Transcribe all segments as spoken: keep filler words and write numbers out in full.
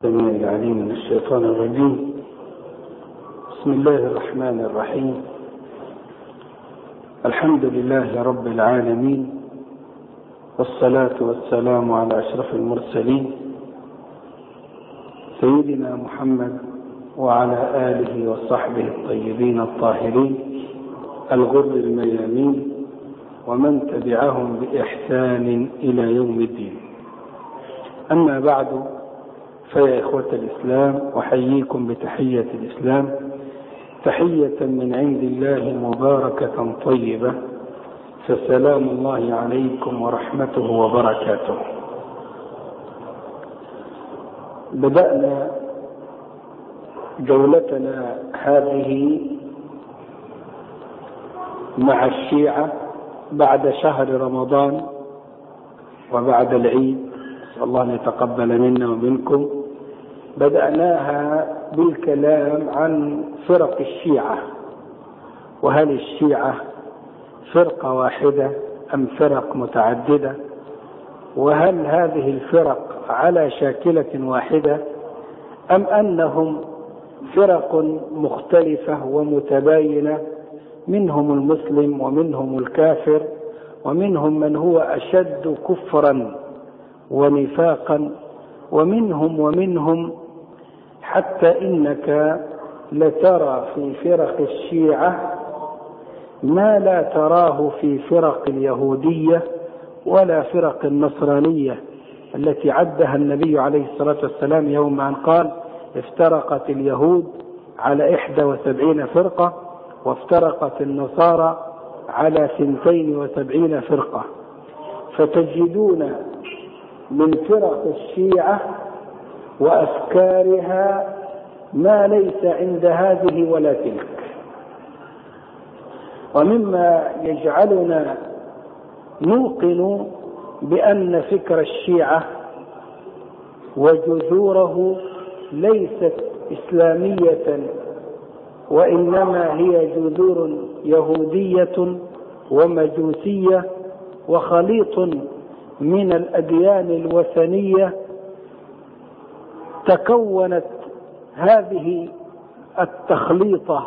السميع العليم من الشيطان الرجيم. بسم الله الرحمن الرحيم. الحمد لله رب العالمين، والصلاة والسلام على أشرف المرسلين سيدنا محمد وعلى آله وصحبه الطيبين الطاهرين الغر الميامين ومن تبعهم بإحسان إلى يوم الدين. أما بعد، فيا إخوة الإسلام، أحييكم بتحية الإسلام، تحية من عند الله مباركة طيبة، فسلام الله عليكم ورحمته وبركاته. بدأنا جولتنا هذه مع الشيعة بعد شهر رمضان وبعد العيد، نسأل الله أن يتقبل منا ومنكم. بدأناها بالكلام عن فرق الشيعة، وهل الشيعة فرقة واحدة أم فرق متعددة، وهل هذه الفرق على شاكلة واحدة أم أنهم فرق مختلفة ومتباينة، منهم المسلم ومنهم الكافر ومنهم من هو أشد كفرا ونفاقا ومنهم ومنهم حتى إنك لترى في فرق الشيعة ما لا تراه في فرق اليهودية ولا فرق النصرانية التي عدها النبي عليه الصلاة والسلام يوم أن قال: افترقت اليهود على إحدى وسبعين فرقة وافترقت النصارى على ثنتين وسبعين فرقة. فتجدون من فرق الشيعة وأفكارها ما ليس عند هذه ولا تلك. ومما يجعلنا نوقن بأن فكر الشيعة وجذوره ليست إسلامية، وإنما هي جذور يهودية ومجوسية وخليط من الأديان الوثنية، تكونت هذه التخليطة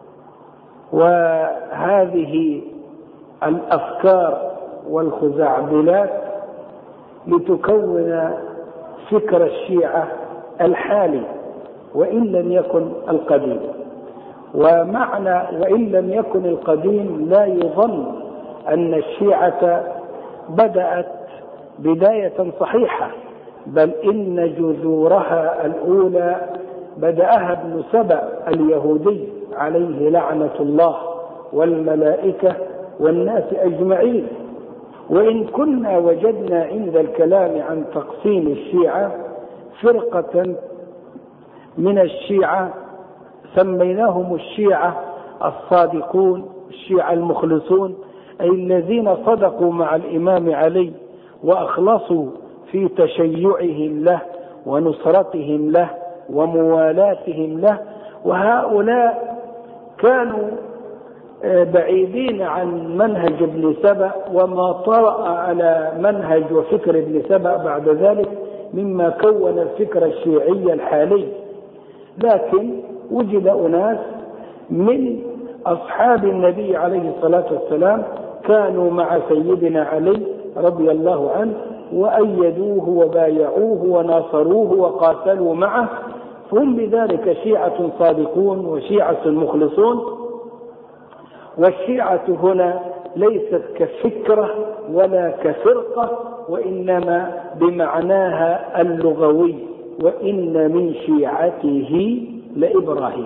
وهذه الأفكار والخزعبلات لتكون فكر الشيعة الحالي وإن لم يكن القديم. ومعنى وإن لم يكن القديم لا يظن أن الشيعة بدأت بداية صحيحة، بل إن جذورها الأولى بدأها ابن سبأ اليهودي عليه لعنة الله والملائكة والناس أجمعين. وإن كنا وجدنا عند الكلام عن تقسيم الشيعة فرقة من الشيعة سميناهم الشيعة الصادقون، الشيعة المخلصون، أي الذين صدقوا مع الإمام علي وأخلصوا في تشيعهم له ونصرتهم له وموالاتهم له. وهؤلاء كانوا بعيدين عن منهج ابن سبأ وما طرأ على منهج وفكر ابن سبأ بعد ذلك مما كون الفكر الشيعي الحالي. لكن وجد أناس من أصحاب النبي عليه الصلاة والسلام كانوا مع سيدنا علي رضي الله عنه وأيدوه وبايعوه وناصروه وقاتلوا معه، هم بذلك شيعة صادقون وشيعة مخلصون. والشيعة هنا ليست كفكرة ولا كفرقة، وإنما بمعناها اللغوي: وإن من شيعته لإبراهيم.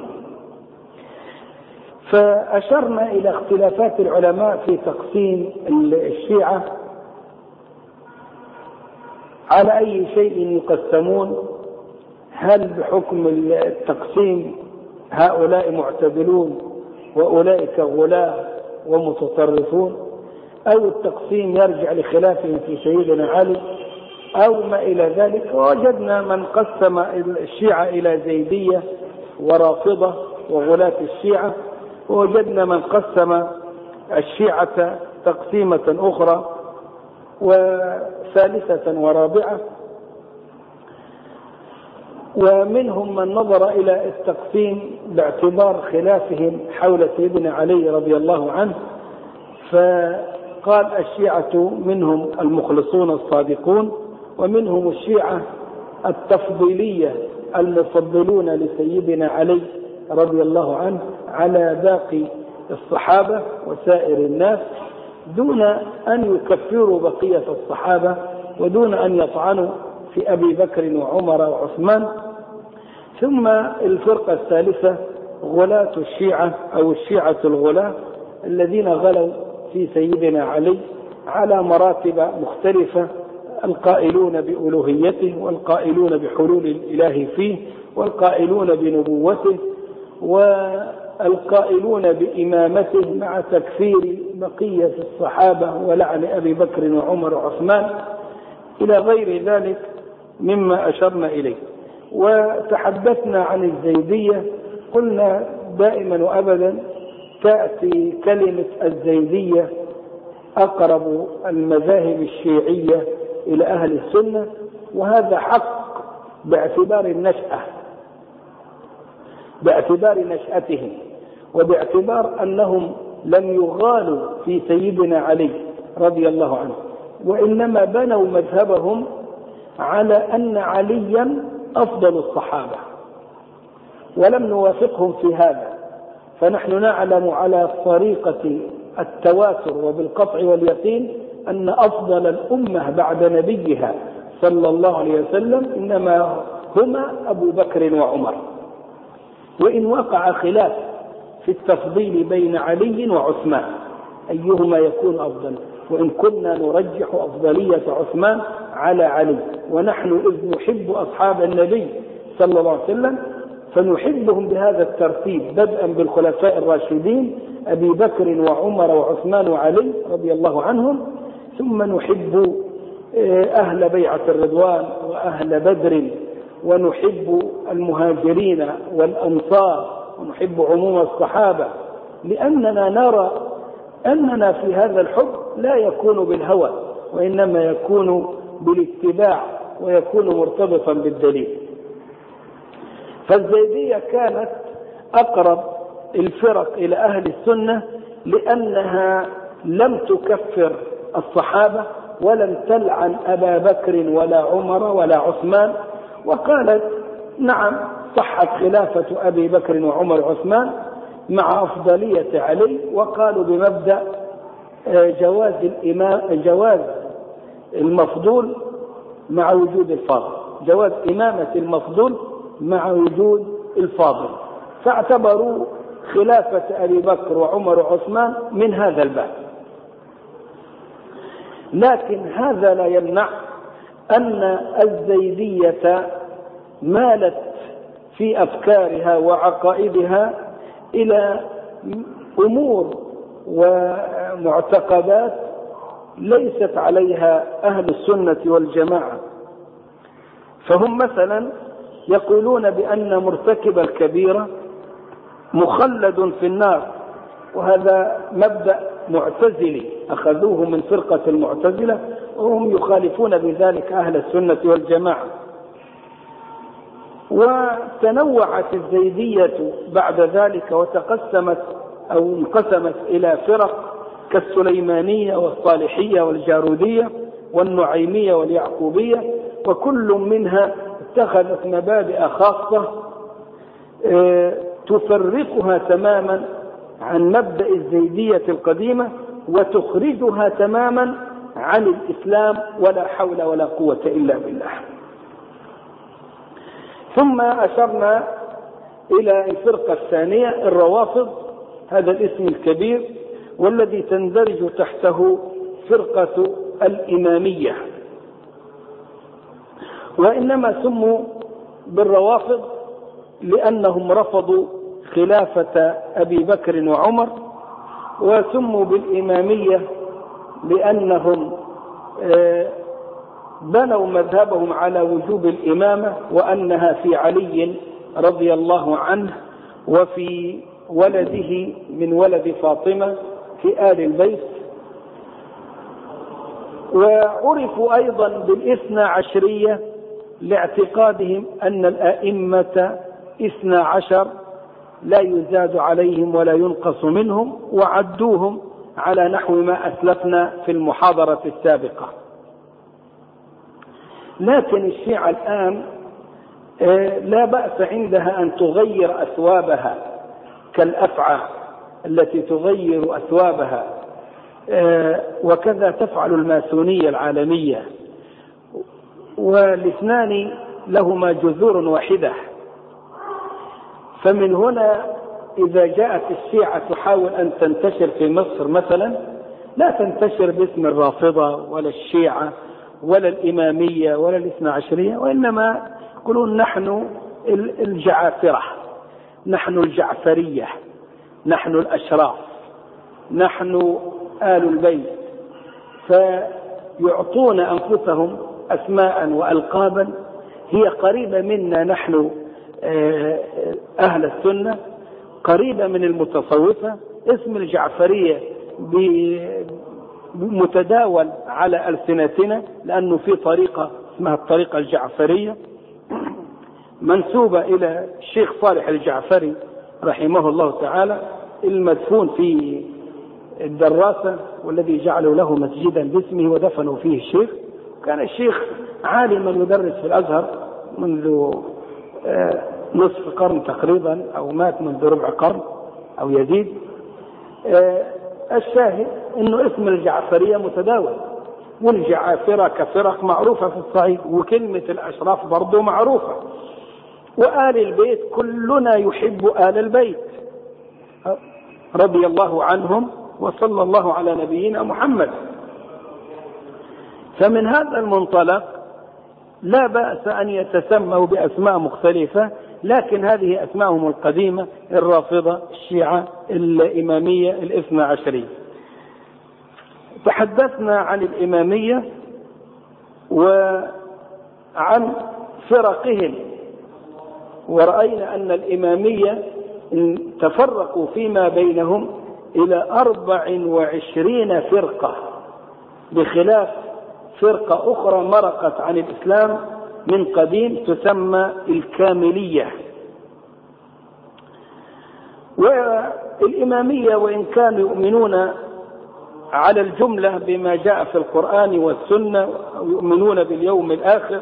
فأشرنا إلى اختلافات العلماء في تقسيم الشيعة، على أي شيء يقسمون، هل بحكم التقسيم هؤلاء معتدلون وأولئك غلاة ومتطرفون، أو التقسيم يرجع لخلافهم في سيدنا علي أو ما إلى ذلك. ووجدنا من قسم الشيعة إلى زيدية ورافضة وغلاة الشيعة، ووجدنا من قسم الشيعة تقسيمة أخرى وثالثة ورابعة. ومنهم من نظر إلى التقسيم باعتبار خلافهم حول سيدنا علي رضي الله عنه، فقال الشيعة منهم المخلصون الصادقون، ومنهم الشيعة التفضيلية المفضلون لسيدنا علي رضي الله عنه على باقي الصحابة وسائر الناس، دون أن يكفروا بقية الصحابة ودون أن يطعنوا في أبي بكر وعمر وعثمان. ثم الفرقة الثالثة غلاة الشيعة أو الشيعة الغلاة الذين غلوا في سيدنا علي على مراتب مختلفة، القائلون بألوهيته، والقائلون بحلول الإله فيه، والقائلون بنبوته، والقائلون بإمامته مع تكفير بقية الصحابة ولعن أبي بكر وعمر وعثمان إلى غير ذلك مما أشرنا إليه. وتحدثنا عن الزيدية، قلنا دائما وأبدا تأتي كلمة الزيدية أقرب المذاهب الشيعية إلى أهل السنة، وهذا حق باعتبار النشأة، باعتبار نشأتهم، وباعتبار أنهم لم يغالوا في سيدنا علي رضي الله عنه، وإنما بنوا مذهبهم على أن عليا أفضل الصحابة، ولم نوافقهم في هذا. فنحن نعلم على طريقة التواتر وبالقطع واليقين أن أفضل الأمة بعد نبيها صلى الله عليه وسلم إنما هما أبو بكر وعمر، وإن وقع خلاف في التفضيل بين علي وعثمان أيهما يكون أفضل، وإن كنا نرجح أفضلية عثمان على علي، ونحن إذ نحب أصحاب النبي صلى الله عليه وسلم فنحبهم بهذا الترتيب، بدءا بالخلفاء الراشدين أبي بكر وعمر وعثمان وعلي رضي الله عنهم، ثم نحب أهل بيعة الرضوان وأهل بدر، ونحب المهاجرين والأنصار، ونحب عموم الصحابة، لأننا نرى أننا في هذا الحب لا يكون بالهوى، وإنما يكون بالاتباع، ويكون مرتبطا بالدليل. فالزيدية كانت أقرب الفرق إلى أهل السنة لأنها لم تكفر الصحابة ولم تلعن أبا بكر ولا عمر ولا عثمان، وقالت نعم صحت خلافة أبي بكر وعمر وعثمان مع أفضلية علي، وقالوا بمبدأ جواز الإمام جواز المفضول مع وجود الفاضل، جواز إمامة المفضول مع وجود الفاضل، فاعتبروا خلافة أبي بكر وعمر وعثمان من هذا الباب. لكن هذا لا يمنع أن الزيدية مالت في أفكارها وعقائدها إلى أمور ومعتقدات ليست عليها أهل السنة والجماعة. فهم مثلا يقولون بأن مرتكب الكبيرة مخلد في النار، وهذا مبدأ معتزلي أخذوه من فرقة المعتزلة، وهم يخالفون بذلك أهل السنة والجماعة. وتنوعت الزيدية بعد ذلك وتقسمت أو انقسمت إلى فرق كالسليمانية والصالحية والجارودية والنعيمية واليعقوبية، وكل منها اتخذت مبادئ خاصة تفرقها تماما عن مبدأ الزيدية القديمة وتخرجها تماما عن الإسلام، ولا حول ولا قوة إلا بالله. ثم أشرنا إلى الفرقة الثانية الروافض، هذا الاسم الكبير والذي تندرج تحته فرقة الإمامية، وإنما سموا بالروافض لأنهم رفضوا خلافة أبي بكر وعمر، وسموا بالإمامية لأنهم بنوا مذهبهم على وجوب الإمامة وأنها في علي رضي الله عنه وفي ولده من ولد فاطمة في آل البيت. وعرفوا أيضا بالاثنى عشرية لاعتقادهم أن الأئمة اثنا عشر لا يزاد عليهم ولا ينقص منهم، وعدوهم على نحو ما أسلفنا في المحاضرة السابقة. لكن الشيعة الآن لا بأس عندها أن تغير أثوابها كالأفعى التي تغير أثوابها، وكذا تفعل الماسونية العالمية، والاثنان لهما جذور واحدة. فمن هنا إذا جاءت الشيعة تحاول أن تنتشر في مصر مثلا، لا تنتشر باسم الرافضة ولا الشيعة ولا الإمامية ولا الاثنى عشرية، وإنما يقولون نحن الجعافرة، نحن الجعفرية، نحن الأشراف، نحن آل البيت، فيعطون أنفسهم أسماء وألقابا هي قريبة منا نحن أهل السنة، قريبة من المتصوفة. اسم الجعفرية متداول على ألسنتنا لأنه في طريقة اسمها الطريقة الجعفرية منسوبة إلى الشيخ صالح الجعفري رحمه الله تعالى، المدفون في الدراسة والذي جعلوا له مسجدا باسمه ودفنوا فيه الشيخ. كان الشيخ عالما يدرس في الأزهر منذ نصف قرن تقريبا، أو مات منذ ربع قرن أو يزيد. الشاهد أنه اسم الجعفرية متداول، والجعافرة كفرق معروفة في الصعيد، وكلمة الأشراف برضو معروفة، وآل البيت كلنا يحب آل البيت رضي الله عنهم، وصلى الله على نبينا محمد. فمن هذا المنطلق لا بأس أن يتسموا بأسماء مختلفة، لكن هذه أسماءهم القديمة: الرافضة، الشيعة، الإمامية، الاثنى عشرية. تحدثنا عن الإمامية وعن فرقهم، ورأينا أن الإمامية تفرقوا فيما بينهم إلى أربع وعشرين فرقة، بخلاف فرقة أخرى مرقت عن الإسلام من قديم تسمى الكاملية. والإمامية وإن كانوا يؤمنون على الجملة بما جاء في القرآن والسنة ويؤمنون باليوم الآخر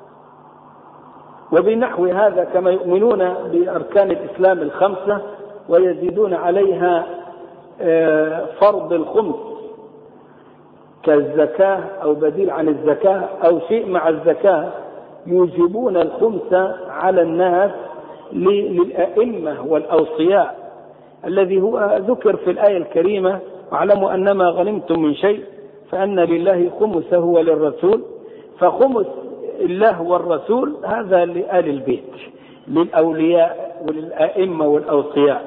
وبنحو هذا، كما يؤمنون بأركان الإسلام الخمسة ويزيدون عليها فرض الخمس كالزكاة أو بديل عن الزكاة أو شيء مع الزكاة، يوجبون الخمس على الناس للأئمة والأوصياء الذي هو ذكر في الآية الكريمة: واعلموا أنما غنمتم من شيء فأن لله خمسه وللرسول. فخمس الله والرسول هذا لآل البيت، للأولياء وللأئمة والأوصياء.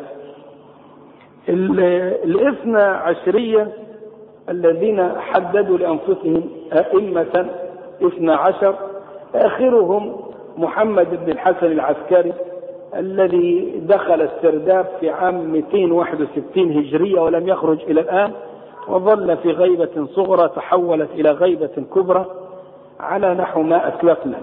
الاثنى عشرية الذين حددوا لأنفسهم أئمة اثنى عشر، آخرهم محمد بن الحسن العسكري الذي دخل السرداب في عام مئتين وواحد وستين هجرية ولم يخرج إلى الآن، وظل في غيبة صغرى تحولت إلى غيبة كبرى على نحو ما أسلفنا.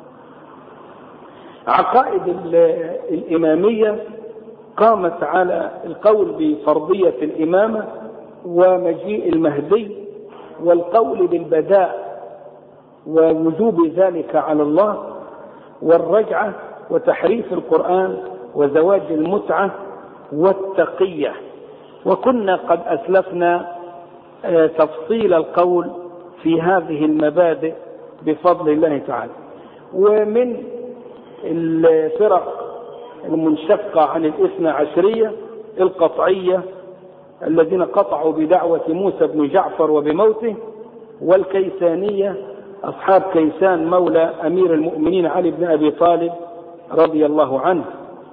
عقائد الإمامية قامت على القول بفرضية الإمامة ومجيء المهدي، والقول بالبداء ووجوب ذلك على الله، والرجعة، وتحريف القرآن، وزواج المتعة، والتقية. وكنا قد أسلفنا تفصيل القول في هذه المبادئ بفضل الله تعالى. ومن الفرق المنشقة عن الاثنى عشرية القطعية الذين قطعوا بدعوة موسى بن جعفر وبموته، والكيسانية أصحاب كيسان مولى أمير المؤمنين علي بن أبي طالب رضي الله عنه.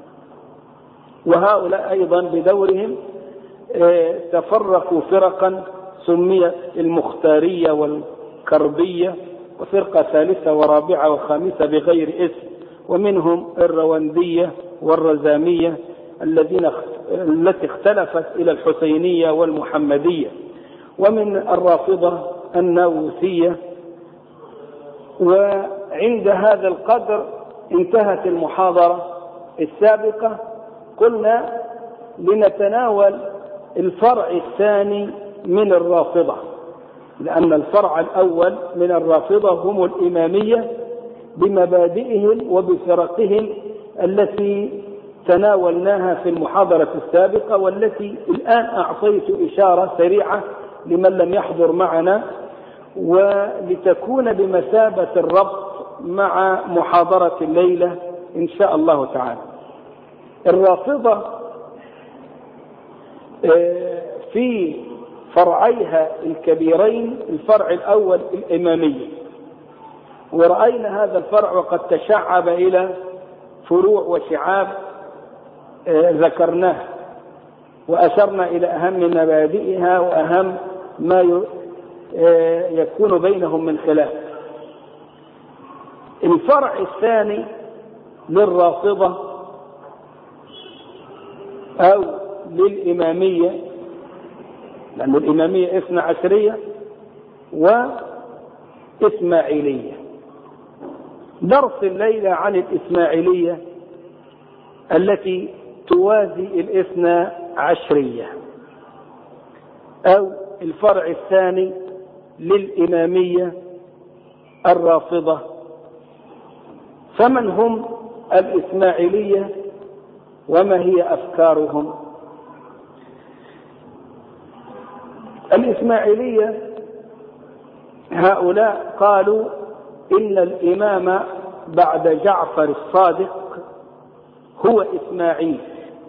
وهؤلاء أيضا بدورهم تفرقوا فرقا سميت المختارية والكربية، وفرقة ثالثة ورابعة وخامسة بغير اسم، ومنهم الروندية والرزامية الذين التي اختلفت إلى الحسينية والمحمدية، ومن الرافضة الناووسية، عند هذا القدر انتهت المحاضرة السابقة. قلنا لنتناول الفرع الثاني من الرافضة، لأن الفرع الأول من الرافضة هم الإمامية بمبادئهم وبفرقهم التي تناولناها في المحاضرة السابقة، والتي الآن أعطيت إشارة سريعة لمن لم يحضر معنا، ولتكون بمثابة الربط مع محاضرة الليلة إن شاء الله تعالى. الرافضة في فرعيها الكبيرين، الفرع الأول الإمامية، ورأينا هذا الفرع وقد تشعب إلى فروع وشعاب ذكرناه، وأشرنا إلى أهم مبادئها وأهم ما يكون بينهم من خلاف. الفرع الثاني للرافضة أو للإمامية، لأن الإمامية اثنا عشرية وإسماعيلية. درس الليلة عن الإسماعيلية التي توازي الاثنى عشرية، أو الفرع الثاني للإمامية الرافضة. فمن هم الإسماعيلية وما هي أفكارهم؟ الإسماعيلية هؤلاء قالوا إن الإمام بعد جعفر الصادق هو إسماعيل،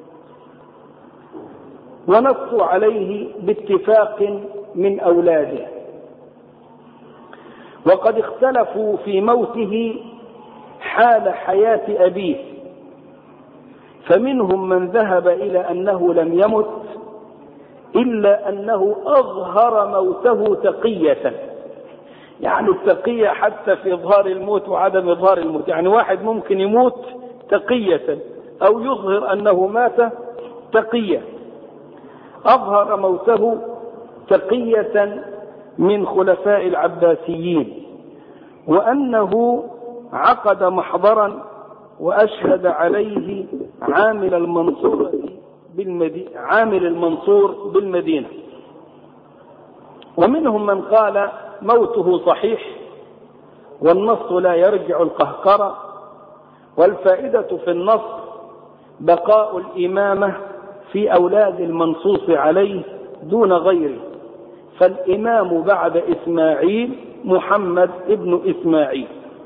ونصوا عليه باتفاق من أولاده، وقد اختلفوا في موته حال حياة أبيه، فمنهم من ذهب إلى أنه لم يمت إلا أنه أظهر موته تقية، يعني التقية حتى في إظهار الموت وعدم إظهار الموت، يعني واحد ممكن يموت تقية أو يظهر أنه مات تقية. أظهر موته تقية من خلفاء العباسيين، وأنه عقد محضرا وأشهد عليه عامل المنصور بالمدينة عامل المنصور بالمدينة. ومنهم من قال موته صحيح والنص لا يرجع القهقرة، والفائدة في النص بقاء الإمامة في أولاد المنصوص عليه دون غيره، فالإمام بعد إسماعيل محمد ابن إسماعيل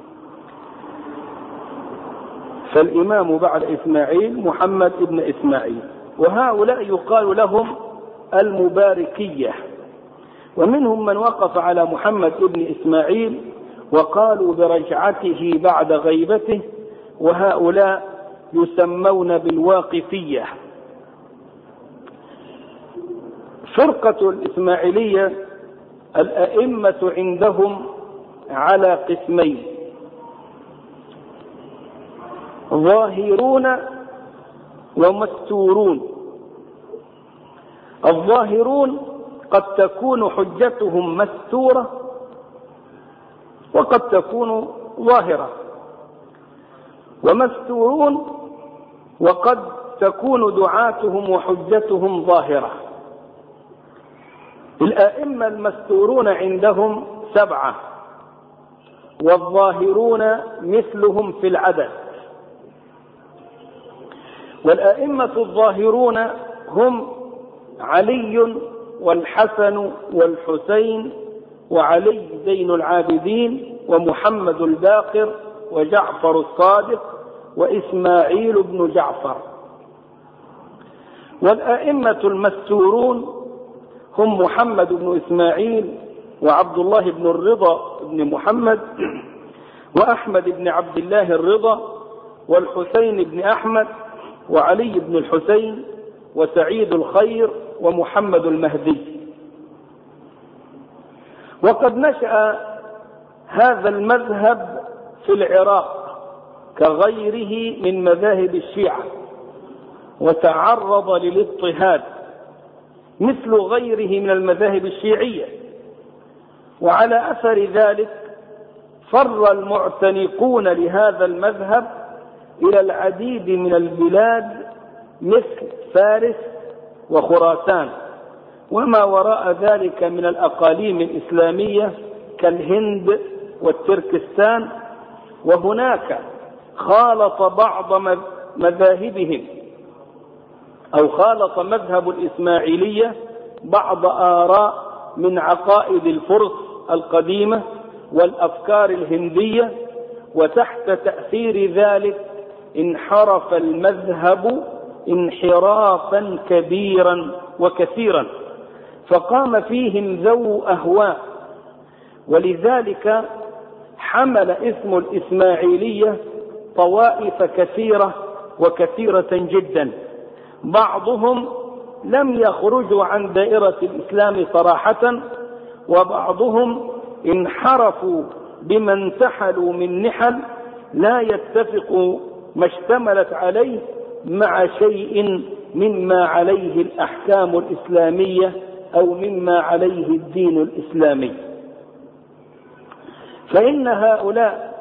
فالإمام بعد إسماعيل محمد ابن إسماعيل وهؤلاء يقال لهم المباركية. ومنهم من وقف على محمد ابن إسماعيل وقالوا برجعته بعد غيبته، وهؤلاء يسمون بالواقفية. فرقة الإسماعيلية الأئمة عندهم على قسمين: ظاهرون ومستورون. الظاهرون قد تكون حجتهم مستورة وقد تكون ظاهرة، ومستورون وقد تكون دعاتهم وحجتهم ظاهرة. الأئمة المستورون عندهم سبعة، والظاهرون مثلهم في العدد. والأئمة الظاهرون هم علي والحسن والحسين وعلي زين العابدين ومحمد الباقر وجعفر الصادق وإسماعيل بن جعفر. والأئمة المستورون هم محمد بن إسماعيل وعبد الله بن الرضا بن محمد وأحمد بن عبد الله الرضا والحسين بن أحمد وعلي بن الحسين وسعيد الخير ومحمد المهدي. وقد نشأ هذا المذهب في العراق كغيره من مذاهب الشيعة، وتعرض للاضطهاد مثل غيره من المذاهب الشيعية. وعلى أثر ذلك فر المعتنقون لهذا المذهب إلى العديد من البلاد مثل فارس وخراسان وما وراء ذلك من الأقاليم الإسلامية كالهند والتركستان، وهناك خالط بعض مذاهبهم أو خالط مذهب الإسماعيلية بعض آراء من عقائد الفرس القديمة والأفكار الهندية، وتحت تأثير ذلك انحرف المذهب انحرافا كبيرا وكثيرا، فقام فيهم ذو أهواء، ولذلك حمل اسم الإسماعيلية طوائف كثيرة وكثيرة جدا. بعضهم لم يخرجوا عن دائرة الإسلام صراحة، وبعضهم انحرفوا بما انتحلوا من نحل لا يتفق ما اشتملت عليه مع شيء مما عليه الأحكام الإسلامية أو مما عليه الدين الإسلامي. فإن هؤلاء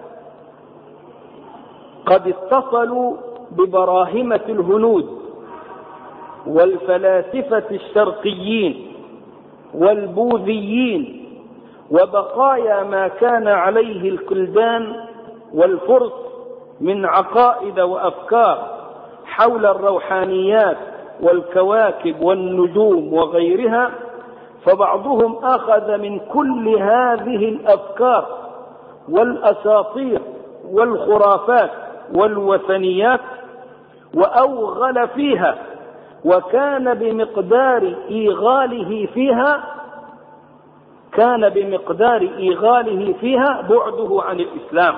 قد اتصلوا ببراهمة الهنود والفلاسفة الشرقيين والبوذيين وبقايا ما كان عليه الكلدان والفرس من عقائد وأفكار حول الروحانيات والكواكب والنجوم وغيرها، فبعضهم أخذ من كل هذه الأفكار والأساطير والخرافات والوثنيات وأوغل فيها، وكان بمقدار إيغاله فيها كان بمقدار إيغاله فيها بعده عن الإسلام.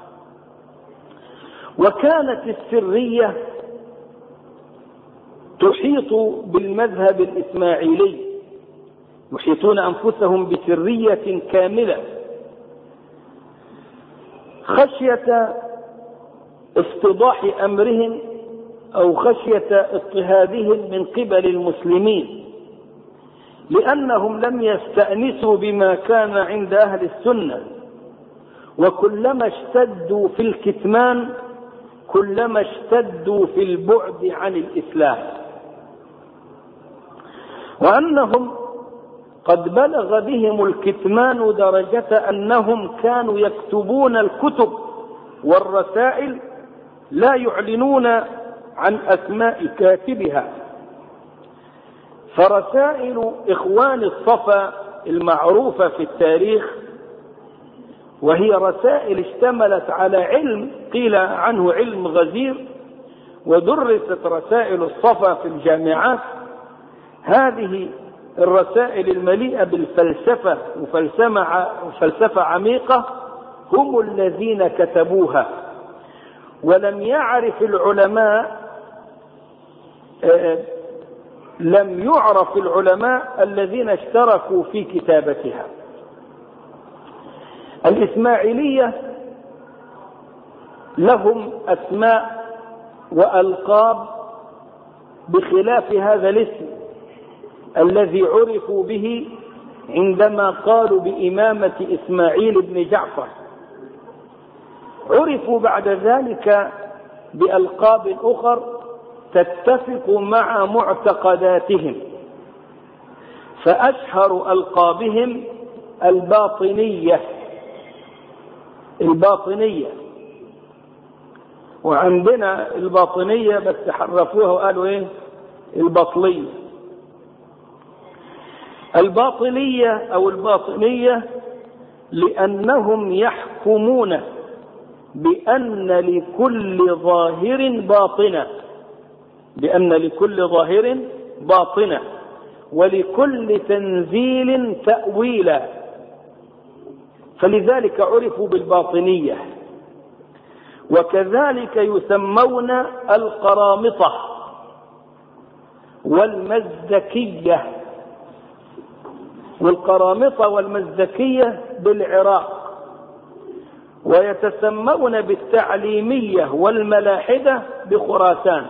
وكانت السرية تحيط بالمذهب الإسماعيلي، يحيطون أنفسهم بسرية كاملة خشية افتضاح أمرهم أو خشية اضطهادهم من قبل المسلمين، لأنهم لم يستأنسوا بما كان عند أهل السنة، وكلما اشتدوا في الكتمان كلما اشتدوا في البعد عن الإسلام، وأنهم قد بلغ بهم الكتمان درجة أنهم كانوا يكتبون الكتب والرسائل لا يعلنون عن أسماء كاتبها. فرسائل إخوان الصفا المعروفة في التاريخ، وهي رسائل اشتملت على علم قيل عنه علم غزير، ودرست رسائل الصفا في الجامعات، هذه الرسائل المليئة بالفلسفة وفلسفة عميقة هم الذين كتبوها، ولم يعرف العلماء لم يعرف العلماء الذين اشتركوا في كتابتها. الإسماعيلية لهم أسماء وألقاب بخلاف هذا الاسم الذي عرفوا به عندما قالوا بإمامة إسماعيل بن جعفر. عرفوا بعد ذلك بألقاب أخر تتفق مع معتقداتهم، فأشهر ألقابهم الباطنية الباطنية وعندنا الباطنية بس حرفوها وقالوا ايه البطلية. الباطنية أو الباطنية لأنهم يحكمون بأن لكل ظاهر باطنة بأن لكل ظاهر باطنة ولكل تنزيل تأويلا، فلذلك عرفوا بالباطنية. وكذلك يسمون القرامطة والمزدكية، والقرامطة والمزدكية بالعراق، ويتسمون بالتعليمية والملاحدة بخراسان.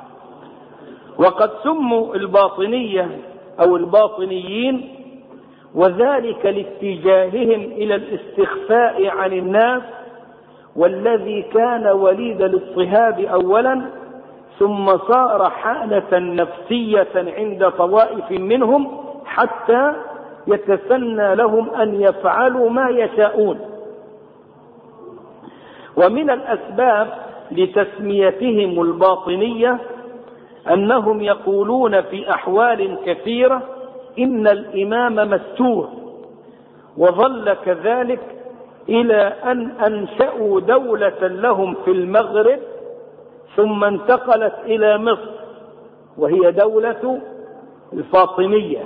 وقد سموا الباطنية أو الباطنيين وذلك لاتجاههم إلى الاستخفاء عن الناس، والذي كان وليد الاضطهاد أولا ثم صار حالة نفسية عند طوائف منهم حتى يتسنى لهم أن يفعلوا ما يشاءون. ومن الأسباب لتسميتهم الباطنية أنهم يقولون في أحوال كثيرة إن الإمام مستور، وظل كذلك إلى أن أنشأوا دولة لهم في المغرب ثم انتقلت إلى مصر، وهي دولة الفاطمية.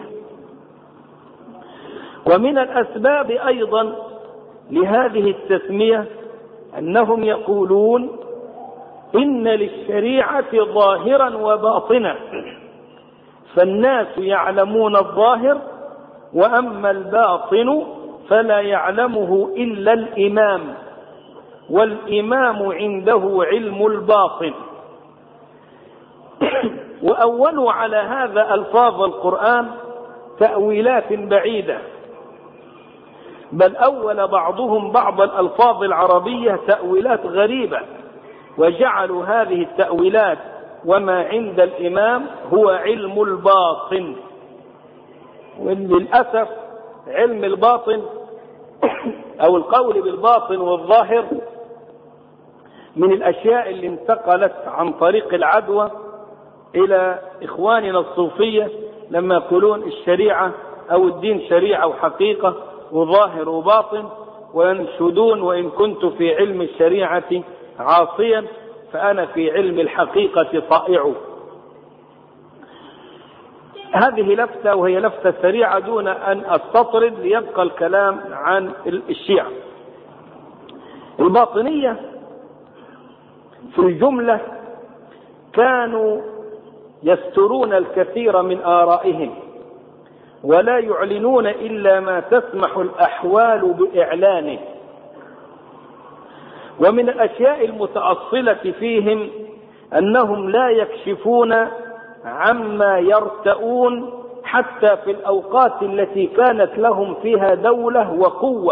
ومن الأسباب أيضا لهذه التسمية أنهم يقولون إن للشريعة ظاهرا وباطنا، فالناس يعلمون الظاهر وأما الباطن فلا يعلمه إلا الإمام، والإمام عنده علم الباطن. وأولوا على هذا ألفاظ القرآن تأويلات بعيدة، بل أول بعضهم بعض الألفاظ العربية تأويلات غريبة، وجعلوا هذه التأويلات وما عند الإمام هو علم الباطن. وللأسف علم الباطن أو القول بالباطن والظاهر من الأشياء اللي انتقلت عن طريق العدوى إلى إخواننا الصوفية، لما يقولون الشريعة أو الدين شريعة وحقيقة وظاهر وباطن، وينشدون وإن كنت في علم الشريعة عاصيا فأنا في علم الحقيقة طائع. هذه لفتة وهي لفتة سريعة دون أن أستطرد ليبقى الكلام عن الشيعة. الباطنية في الجملة كانوا يسترون الكثير من آرائهم ولا يعلنون إلا ما تسمح الأحوال بإعلانه. ومن الأشياء المتأصلة فيهم أنهم لا يكشفون عما يرتؤون حتى في الأوقات التي كانت لهم فيها دولة وقوة،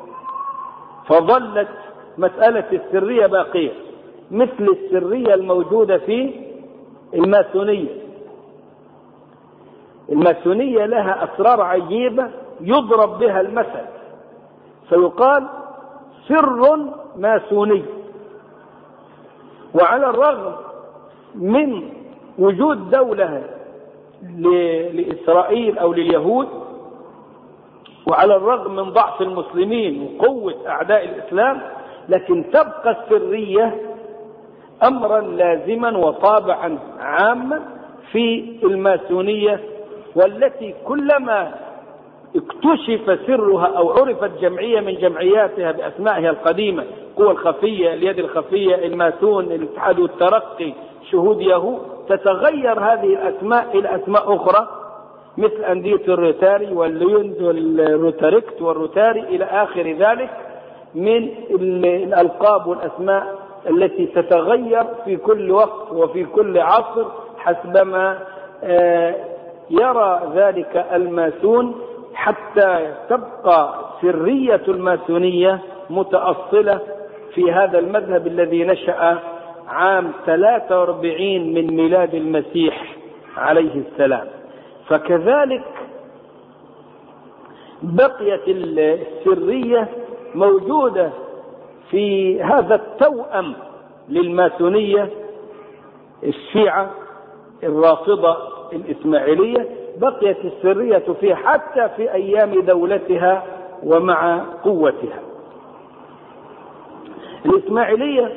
فظلت مسألة السرية باقية، مثل السرية الموجودة في الماسونية. الماسونية لها أسرار عجيبة يضرب بها المثل، فيقال سر ماسوني. وعلى الرغم من وجود دولة لإسرائيل أو لليهود، وعلى الرغم من ضعف المسلمين وقوة أعداء الإسلام، لكن تبقى السرية أمرا لازما وطابعا عاما في الماسونية، والتي كلما اكتشف سرها أو عرفت جمعية من جمعياتها بأسمائها القديمة، القوى الخفية، اليد الخفية، الماسون، الاتحاد والترقي، شهود يهو، تتغير هذه الأسماء إلى أسماء أخرى مثل أندية الروتاري والليونز والروتاريكت والروتاري إلى آخر ذلك من الألقاب والأسماء التي تتغير في كل وقت وفي كل عصر حسبما يرى ذلك الماسون، حتى تبقى سرية الماسونية متأصلة في هذا المذهب الذي نشأ عام ثلاثة وأربعين من ميلاد المسيح عليه السلام. فكذلك بقيت السرية موجودة في هذا التوأم للماسونية الشيعة الرافضة الإسماعيلية، بقيت السرية فيها حتى في أيام دولتها ومع قوتها. الإسماعيلية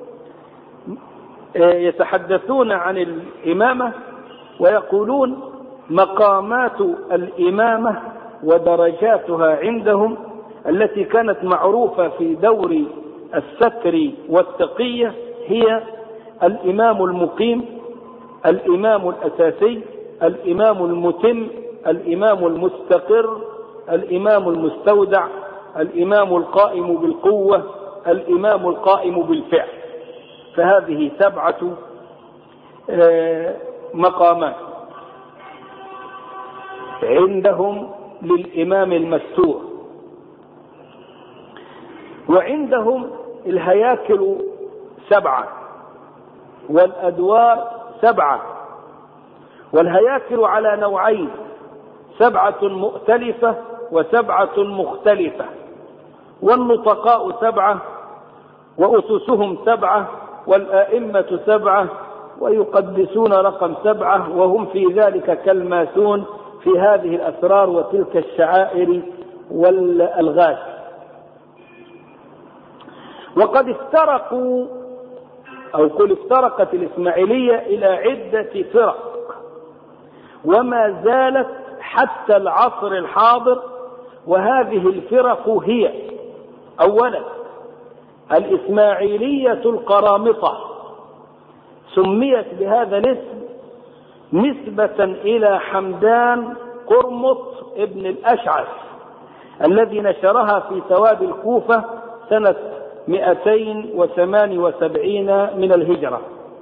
يتحدثون عن الإمامة ويقولون مقامات الإمامة ودرجاتها عندهم التي كانت معروفة في دور الستر والتقية هي الإمام المقيم، الإمام الأساسي، الإمام المتم، الإمام المستقر، الإمام المستودع، الإمام القائم بالقوة، الإمام القائم بالفعل. فهذه سبعة مقامات عندهم للإمام المستور. وعندهم الهياكل سبعة والأدوار سبعة، والهياكل على نوعين: سبعة مؤتلفة وسبعة مختلفة، والنطقاء سبعة وأسسهم سبعة والآئمة سبعة ويقدسون رقم سبعة، وهم في ذلك كالماسون في هذه الأسرار وتلك الشعائر والألغاز. وقد افترقوا أو قل افترقت الإسماعيلية إلى عدة فرق، وما زالت حتى العصر الحاضر. وهذه الفرق هي: أولا الإسماعيلية القرامطة، سميت بهذا الاسم نسبة إلى حمدان قرمط ابن الأشعث الذي نشرها في سواد الكوفة سنة مئتين وثمان وسبعين من الهجرة.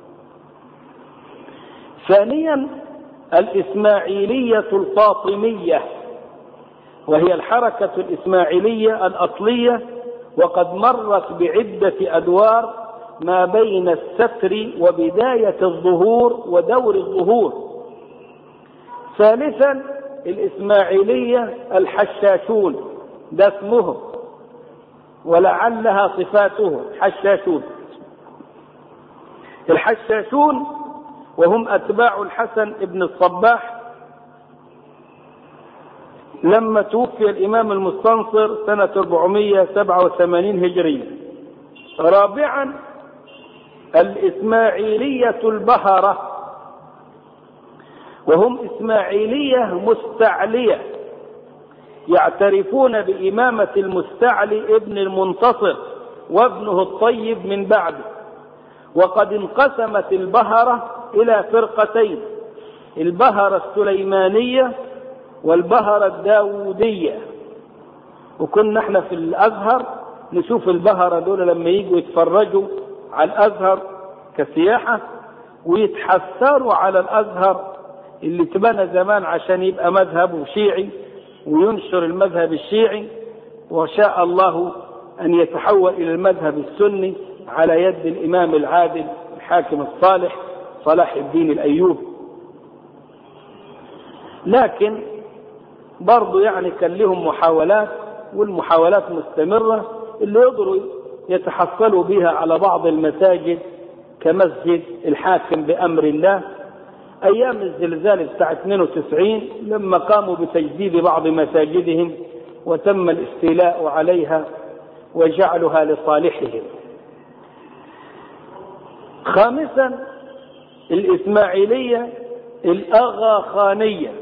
ثانيا الإسماعيلية الفاطمية، وهي الحركة الإسماعيلية الأصلية، وقد مرت بعدة أدوار ما بين الستر وبداية الظهور ودور الظهور. ثالثا الإسماعيلية الحشاشون، ده اسمهم ولعلها صفاتهم، حشاشون. الحشاشون وهم أتباع الحسن ابن الصباح لما توفي الإمام المستنصر سنة أربعمائة وسبعة وثمانين هجرية. رابعا الإسماعيلية البهرة، وهم إسماعيلية مستعلية يعترفون بإمامة المستعلي ابن المنتصر وابنه الطيب من بعده. وقد انقسمت البهرة إلى فرقتين: البهرة السليمانية والبهرة الداودية. وكنا احنا في الأزهر نشوف البهرة دول لما يجوا يتفرجوا على الأزهر كسياحة ويتحسروا على الأزهر اللي تبنى زمان عشان يبقى مذهب شيعي وينشر المذهب الشيعي، وشاء الله أن يتحول إلى المذهب السني على يد الإمام العادل الحاكم الصالح صلاح الدين الأيوبي. لكن برضو يعني كان لهم محاولات، والمحاولات مستمرة اللي يقدروا يتحصلوا بها على بعض المساجد كمسجد الحاكم بأمر الله أيام الزلزال بتاع اثنين وتسعين، لما قاموا بتجديد بعض مساجدهم وتم الاستيلاء عليها وجعلها لصالحهم. خامسا الإسماعيلية الأغاخانية،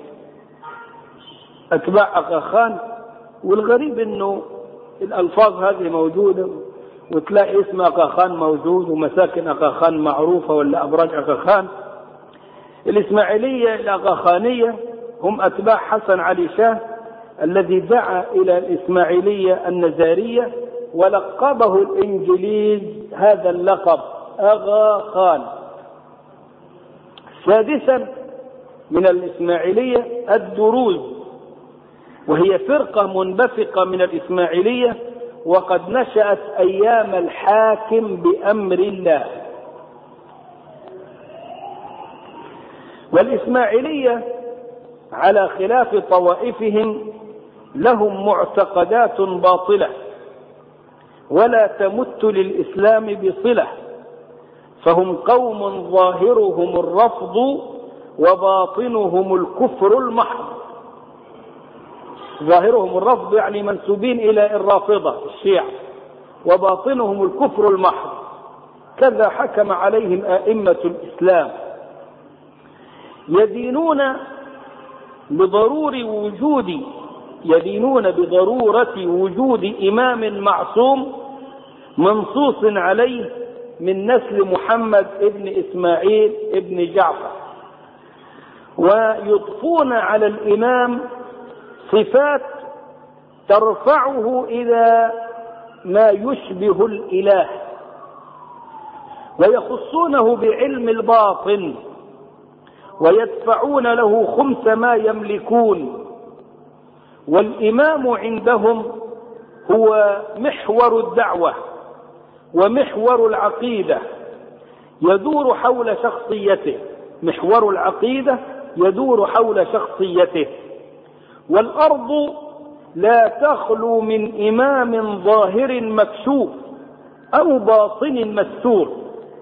أتباع أغاخان. والغريب أنه الألفاظ هذه موجودة، وتلاقي اسم أغاخان موجود ومساكن أغاخان معروفة ولا أبراج أغاخان. الإسماعيلية الأغاخانية هم أتباع حسن علي شاه الذي دعا إلى الإسماعيلية النزارية، ولقبه الإنجليز هذا اللقب أغاخان. سادسا من الإسماعيلية الدروز، وهي فرقة منبثقة من الإسماعيلية وقد نشأت أيام الحاكم بأمر الله. والإسماعيلية على خلاف طوائفهم لهم معتقدات باطلة ولا تمت للإسلام بصلة، فهم قوم ظاهرهم الرفض وباطنهم الكفر المحض. ظاهرهم الرفض يعني منسوبين إلى الرافضة الشيعة، وباطنهم الكفر المحض. كذا حكم عليهم أئمة الإسلام. يدينون بضرور وجود يدينون بضرورة وجود إمام معصوم منصوص عليه من نسل محمد ابن إسماعيل ابن جعفر، ويضفون على الإمام صفات ترفعه إلى ما يشبه الإله، ويخصونه بعلم الباطن، ويدفعون له خمس ما يملكون، والإمام عندهم هو محور الدعوة ومحور العقيدة، يدور حول شخصيته. محور العقيدة يدور حول شخصيته. والأرض لا تخلو من إمام ظاهر مكشوف أو باطن مستور،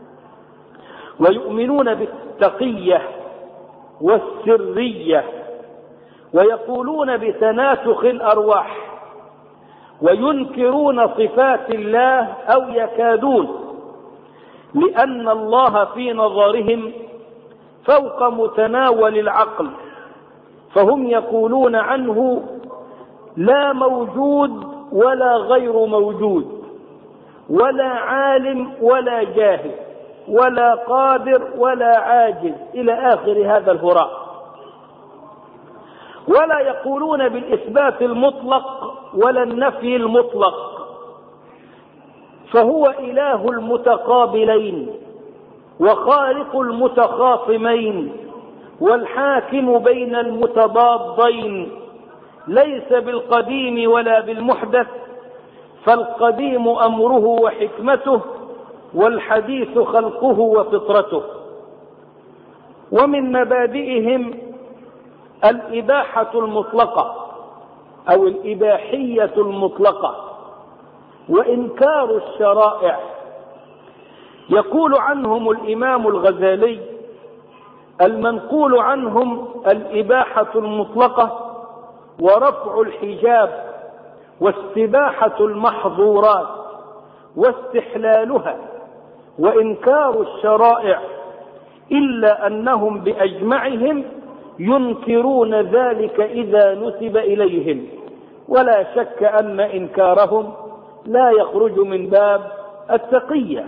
ويؤمنون بالتقية والسرية، ويقولون بتناسخ الأرواح، وينكرون صفات الله أو يكادون، لأن الله في نظرهم فوق متناول العقل، فهم يقولون عنه لا موجود ولا غير موجود، ولا عالم ولا جاهل، ولا قادر ولا عاجز، إلى آخر هذا الهراء. ولا يقولون بالإثبات المطلق ولا النفي المطلق، فهو إله المتقابلين وخالق المتخاصمين والحاكم بين المتضادين، ليس بالقديم ولا بالمحدث، فالقديم أمره وحكمته، والحديث خلقه وفطرته. ومن مبادئهم الإباحة المطلقة أو الإباحية المطلقة وإنكار الشرائع. يقول عنهم الإمام الغزالي: المنقول عنهم الإباحة المطلقة ورفع الحجاب واستباحة المحظورات واستحلالها وإنكار الشرائع، إلا أنهم بأجمعهم ينكرون ذلك إذا نسب إليهم، ولا شك أن إنكارهم لا يخرج من باب التقية.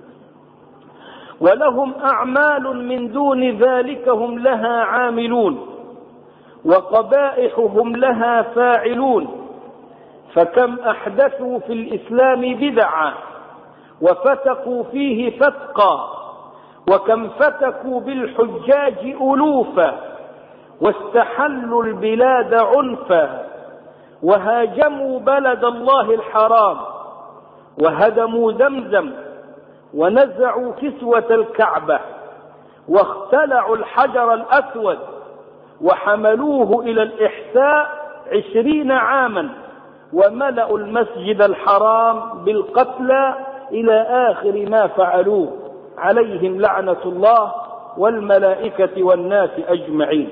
ولهم أعمال من دون ذلك هم لها عاملون، وقبائح هم لها فاعلون، فكم أحدثوا في الإسلام بدعا وفتقوا فيه فتقا، وكم فتكوا بالحجاج ألوفا، واستحلوا البلاد عنفا، وهاجموا بلد الله الحرام، وهدموا زمزم، ونزعوا كسوة الكعبة، واختلعوا الحجر الأسود، وحملوه إلى الإحساء عشرين عاما، وملأوا المسجد الحرام بالقتلى إلى آخر ما فعلوه، عليهم لعنة الله والملائكة والناس أجمعين.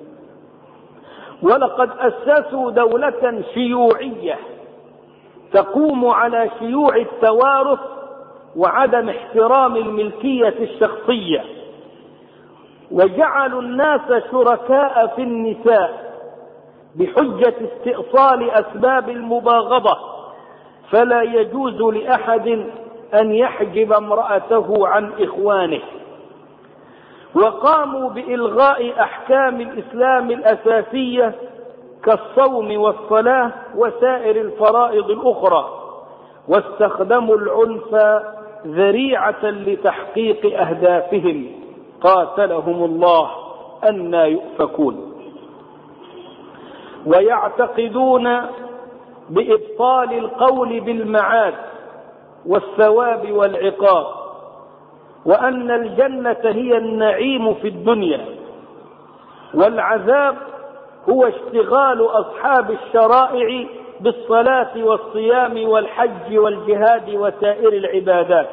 ولقد أسسوا دولة شيوعية تقوم على شيوع التوارث وعدم احترام الملكية الشخصية، وجعلوا الناس شركاء في النساء بحجة استئصال أسباب المباغضة، فلا يجوز لأحد أن يحجب امرأته عن إخوانه. وقاموا بإلغاء أحكام الإسلام الأساسية كالصوم والصلاة وسائر الفرائض الأخرى، واستخدموا العنف ذريعة لتحقيق أهدافهم، قاتلهم الله أنى يؤفكون. ويعتقدون بإبطال القول بالمعاد والثواب والعقاب، وأن الجنة هي النعيم في الدنيا، والعذاب هو اشتغال أصحاب الشرائع بالصلاة والصيام والحج والجهاد وسائر العبادات.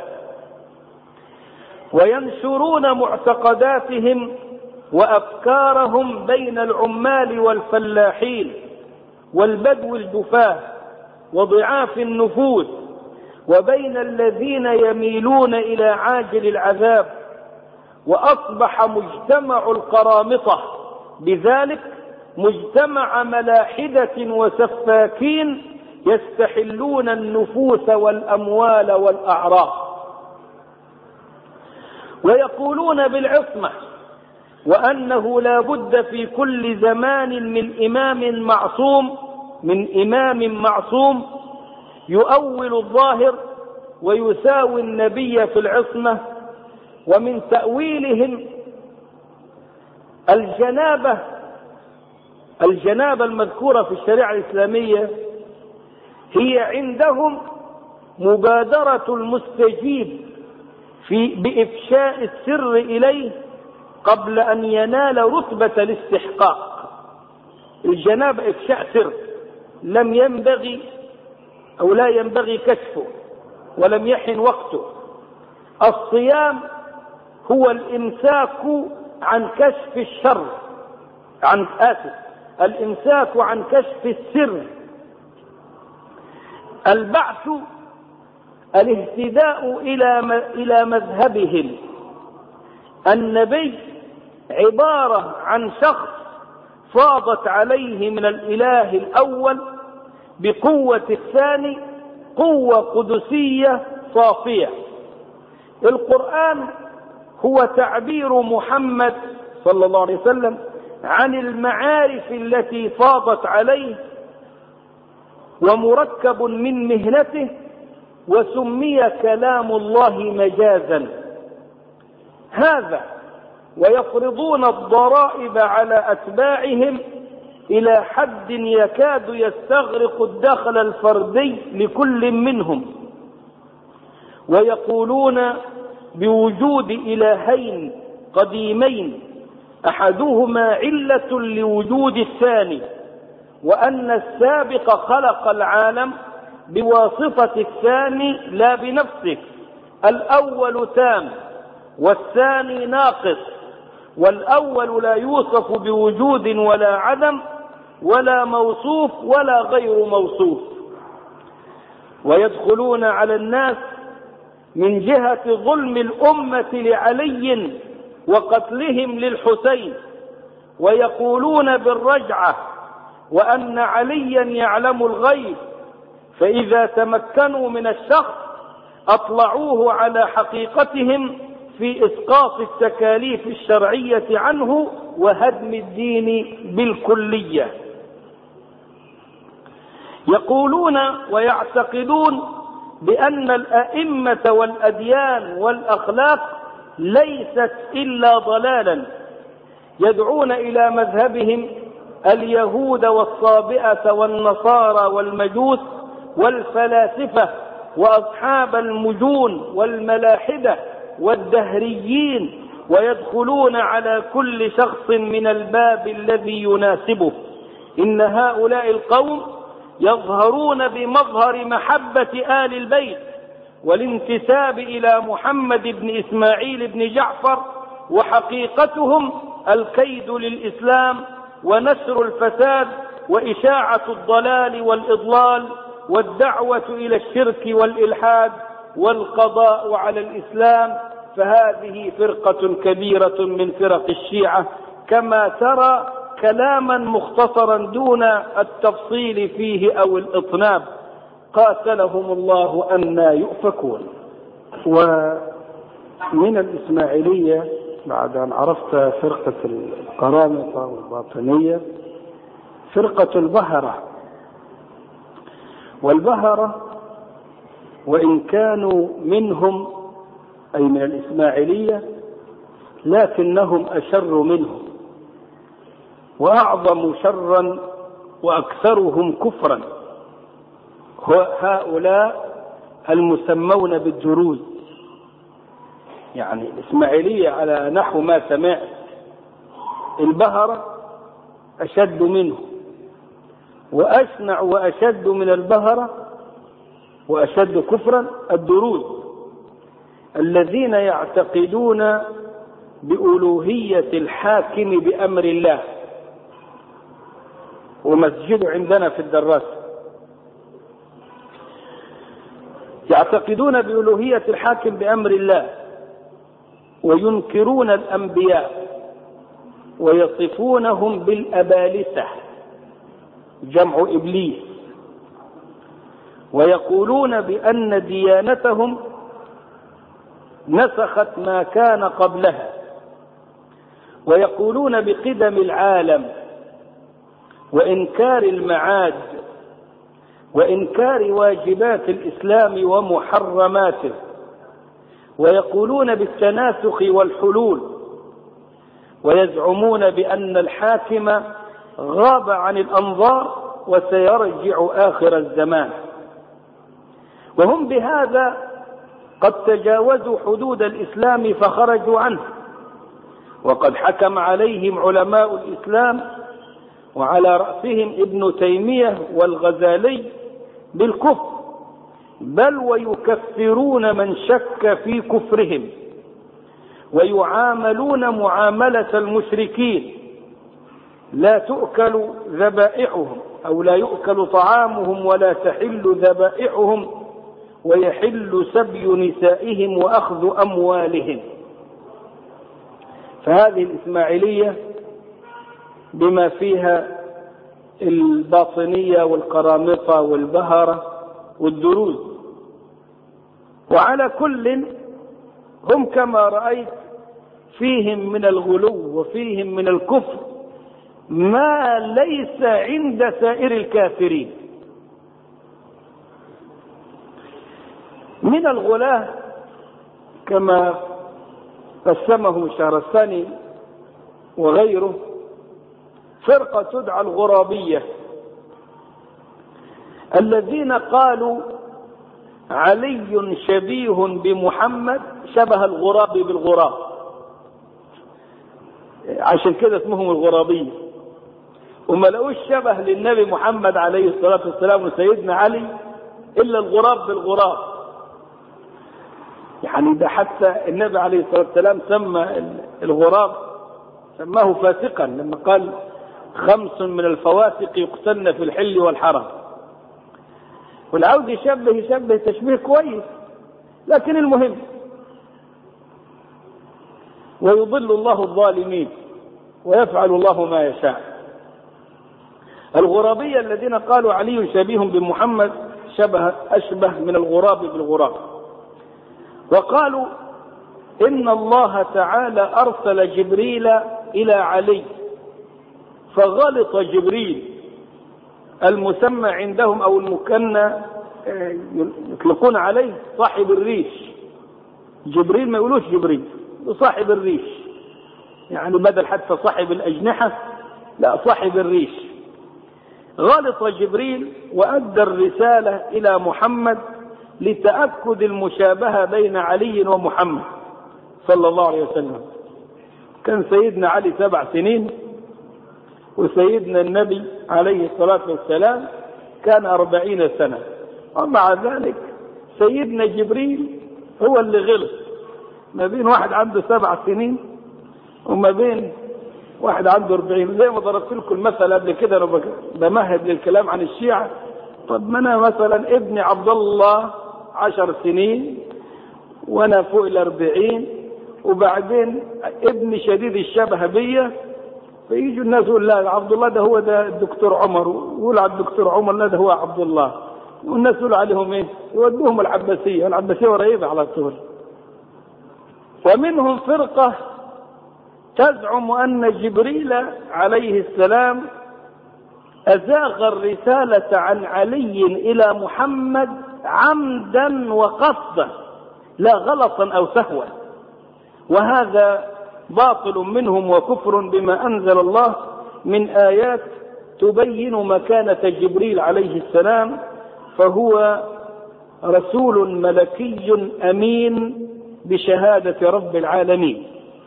وينشرون معتقداتهم وأفكارهم بين العمال والفلاحين والبدو الجفاة وضعاف النفوس، وبين الذين يميلون إلى عاجل العذاب. وأصبح مجتمع القرامطة بذلك مجتمع ملاحدة وسفاكين يستحلون النفوس والأموال والأعراض. ويقولون بالعصمة، وأنه لا بد في كل زمان من إمام معصوم من إمام معصوم يؤول الظاهر ويساوي النبي في العصمة. ومن تأويلهم الجنابة الجنابة المذكورة في الشريعة الإسلامية هي عندهم مبادرة المستجيب في بإفشاء السر إليه قبل أن ينال رتبة الاستحقاق. الجنابة إفشاء سر لم ينبغي أو لا ينبغي كشفه ولم يحن وقته. الصيام هو الإمساك عن كشف الشر، عن آسف الإمساك عن كشف السر. البعث الاهتداء إلى إلى مذهبهم. النبي عبارة عن شخص فاضت عليه من الإله الأول بقوة الثاني قوة قدسية صافية. القرآن هو تعبير محمد صلى الله عليه وسلم عن المعارف التي فاضت عليه ومركب من مهنته، وسمي كلام الله مجازا. هذا ويفرضون الضرائب على أتباعهم إلى حد يكاد يستغرق الدخل الفردي لكل منهم، ويقولون بوجود إلهين قديمين أحدهما علة لوجود الثاني، وأن السابق خلق العالم بواسطة الثاني لا بنفسه. الأول تام والثاني ناقص، والأول لا يوصف بوجود ولا عدم ولا موصوف ولا غير موصوف. ويدخلون على الناس من جهة ظلم الأمة لعلي وقتلهم للحسين، ويقولون بالرجعة وأن عليا يعلم الغيب، فإذا تمكنوا من الشخص أطلعوه على حقيقتهم في إسقاط التكاليف الشرعية عنه وهدم الدين بالكلية. يقولون ويعتقدون بأن الأئمة والأديان والأخلاق ليست إلا ضلالا، يدعون إلى مذهبهم اليهود والصابئة والنصارى والمجوس والفلاسفة وأصحاب المجون والملاحدة والدهريين، ويدخلون على كل شخص من الباب الذي يناسبه. إن هؤلاء القوم يظهرون بمظهر محبة آل البيت والانتساب إلى محمد بن إسماعيل بن جعفر، وحقيقتهم الكيد للإسلام ونشر الفساد وإشاعة الضلال والإضلال والدعوة إلى الشرك والإلحاد والقضاء على الإسلام. فهذه فرقة كبيرة من فرق الشيعة، كما ترى كلاما مختصرا دون التفصيل فيه أو الإطناب. قاتلهم الله أنى يؤفكون. ومن الإسماعيلية بعد أن عرفت فرقة القرامطة والباطنية فرقة البهرة. والبهرة وإن كانوا منهم أي من الإسماعيلية لكنهم أشر منهم وأعظم شرا وأكثرهم كفرا. هؤلاء المسمون بالدروز، يعني الإسماعيلية على نحو ما سمعت، البهرة أشد منه وأشنع وأشد من البهرة وأشد كفرا الدروز، الذين يعتقدون بألوهية الحاكم بأمر الله. ومسجد عندنا في الدراسة يعتقدون بألوهية الحاكم بأمر الله، وينكرون الأنبياء ويصفونهم بالأبالسة جمع إبليس، ويقولون بأن ديانتهم نسخت ما كان قبلها، ويقولون بقدم العالم وإنكار المعاد وإنكار واجبات الإسلام ومحرماته، ويقولون بالتناسخ والحلول، ويزعمون بأن الحاكم غاب عن الأنظار وسيرجع آخر الزمان. وهم بهذا قد تجاوزوا حدود الإسلام فخرجوا عنه، وقد حكم عليهم علماء الإسلام وعلى رأسهم ابن تيمية والغزالي بالكفر، بل ويكفرون من شك في كفرهم، ويعاملون معاملة المشركين، لا تؤكل ذبائحهم أو لا يؤكل طعامهم ولا تحل ذبائحهم، ويحل سبي نسائهم وأخذ أموالهم. فهذه الإسماعيلية بما فيها الباطنية والقرامطة والبهرة والدروز. وعلى كل هم كما رأيت فيهم من الغلو وفيهم من الكفر ما ليس عند سائر الكافرين. من الغلاة كما قسمهم الشهرستاني وغيره فرقة تدعى الغرابية، الذين قالوا علي شبيه بمحمد شبه الغراب بالغراب، عشان كده اسمهم الغرابية. وما لقوش شبه للنبي محمد عليه الصلاة والسلام وسيدنا علي إلا الغراب بالغراب. يعني ده حتى النبي عليه الصلاة والسلام سمى الغراب سماه فاسقا لما قال خمس من الفواسق يقتلن في الحل والحرم. والعاوز يشبه يشبه تشبيه كويس، لكن المهم ويضل الله الظالمين ويفعل الله ما يشاء. الغرابية الذين قالوا علي شبيه بمحمد شبه أشبه من الغراب بالغراب، وقالوا إن الله تعالى أرسل جبريل إلى علي فغلط جبريل المسمى عندهم أو المكنى يطلقون عليه صاحب الريش. جبريل ما يقولوش جبريل، صاحب الريش، يعني بدل حتى صاحب الأجنحة لا صاحب الريش. غلط جبريل وأدى الرسالة إلى محمد لتأكد المشابهة بين علي ومحمد صلى الله عليه وسلم. كان سيدنا علي سبع سنين وسيدنا النبي عليه الصلاة والسلام كان أربعين سنة، ومع ذلك سيدنا جبريل هو اللي غلط ما بين واحد عنده سبع سنين وما بين واحد عنده أربعين. زي ما ضربت لكم المثل قبل كده أنا بمهد للكلام عن الشيعة. طب ما أنا مثلا ابني عبد الله عشر سنين وأنا فوق الأربعين، وبعدين ابني شديد الشبه بيا، فييجوا الناس يقول لا عبد الله ده هو ده الدكتور عمر، ويقول على الدكتور عمر لا ده هو عبد الله، والناس يقولوا عليهم ايه؟ يودوهم العباسية، العباسية قريبة على طول. ومنهم فرقة تزعم أن جبريل عليه السلام أزاغ الرسالة عن علي إلى محمد عمدا وقصدا لا غلطا أو سهوا، وهذا باطل منهم وكفر بما أنزل الله من آيات تبين مكانة جبريل عليه السلام، فهو رسول ملكي أمين بشهادة رب العالمين.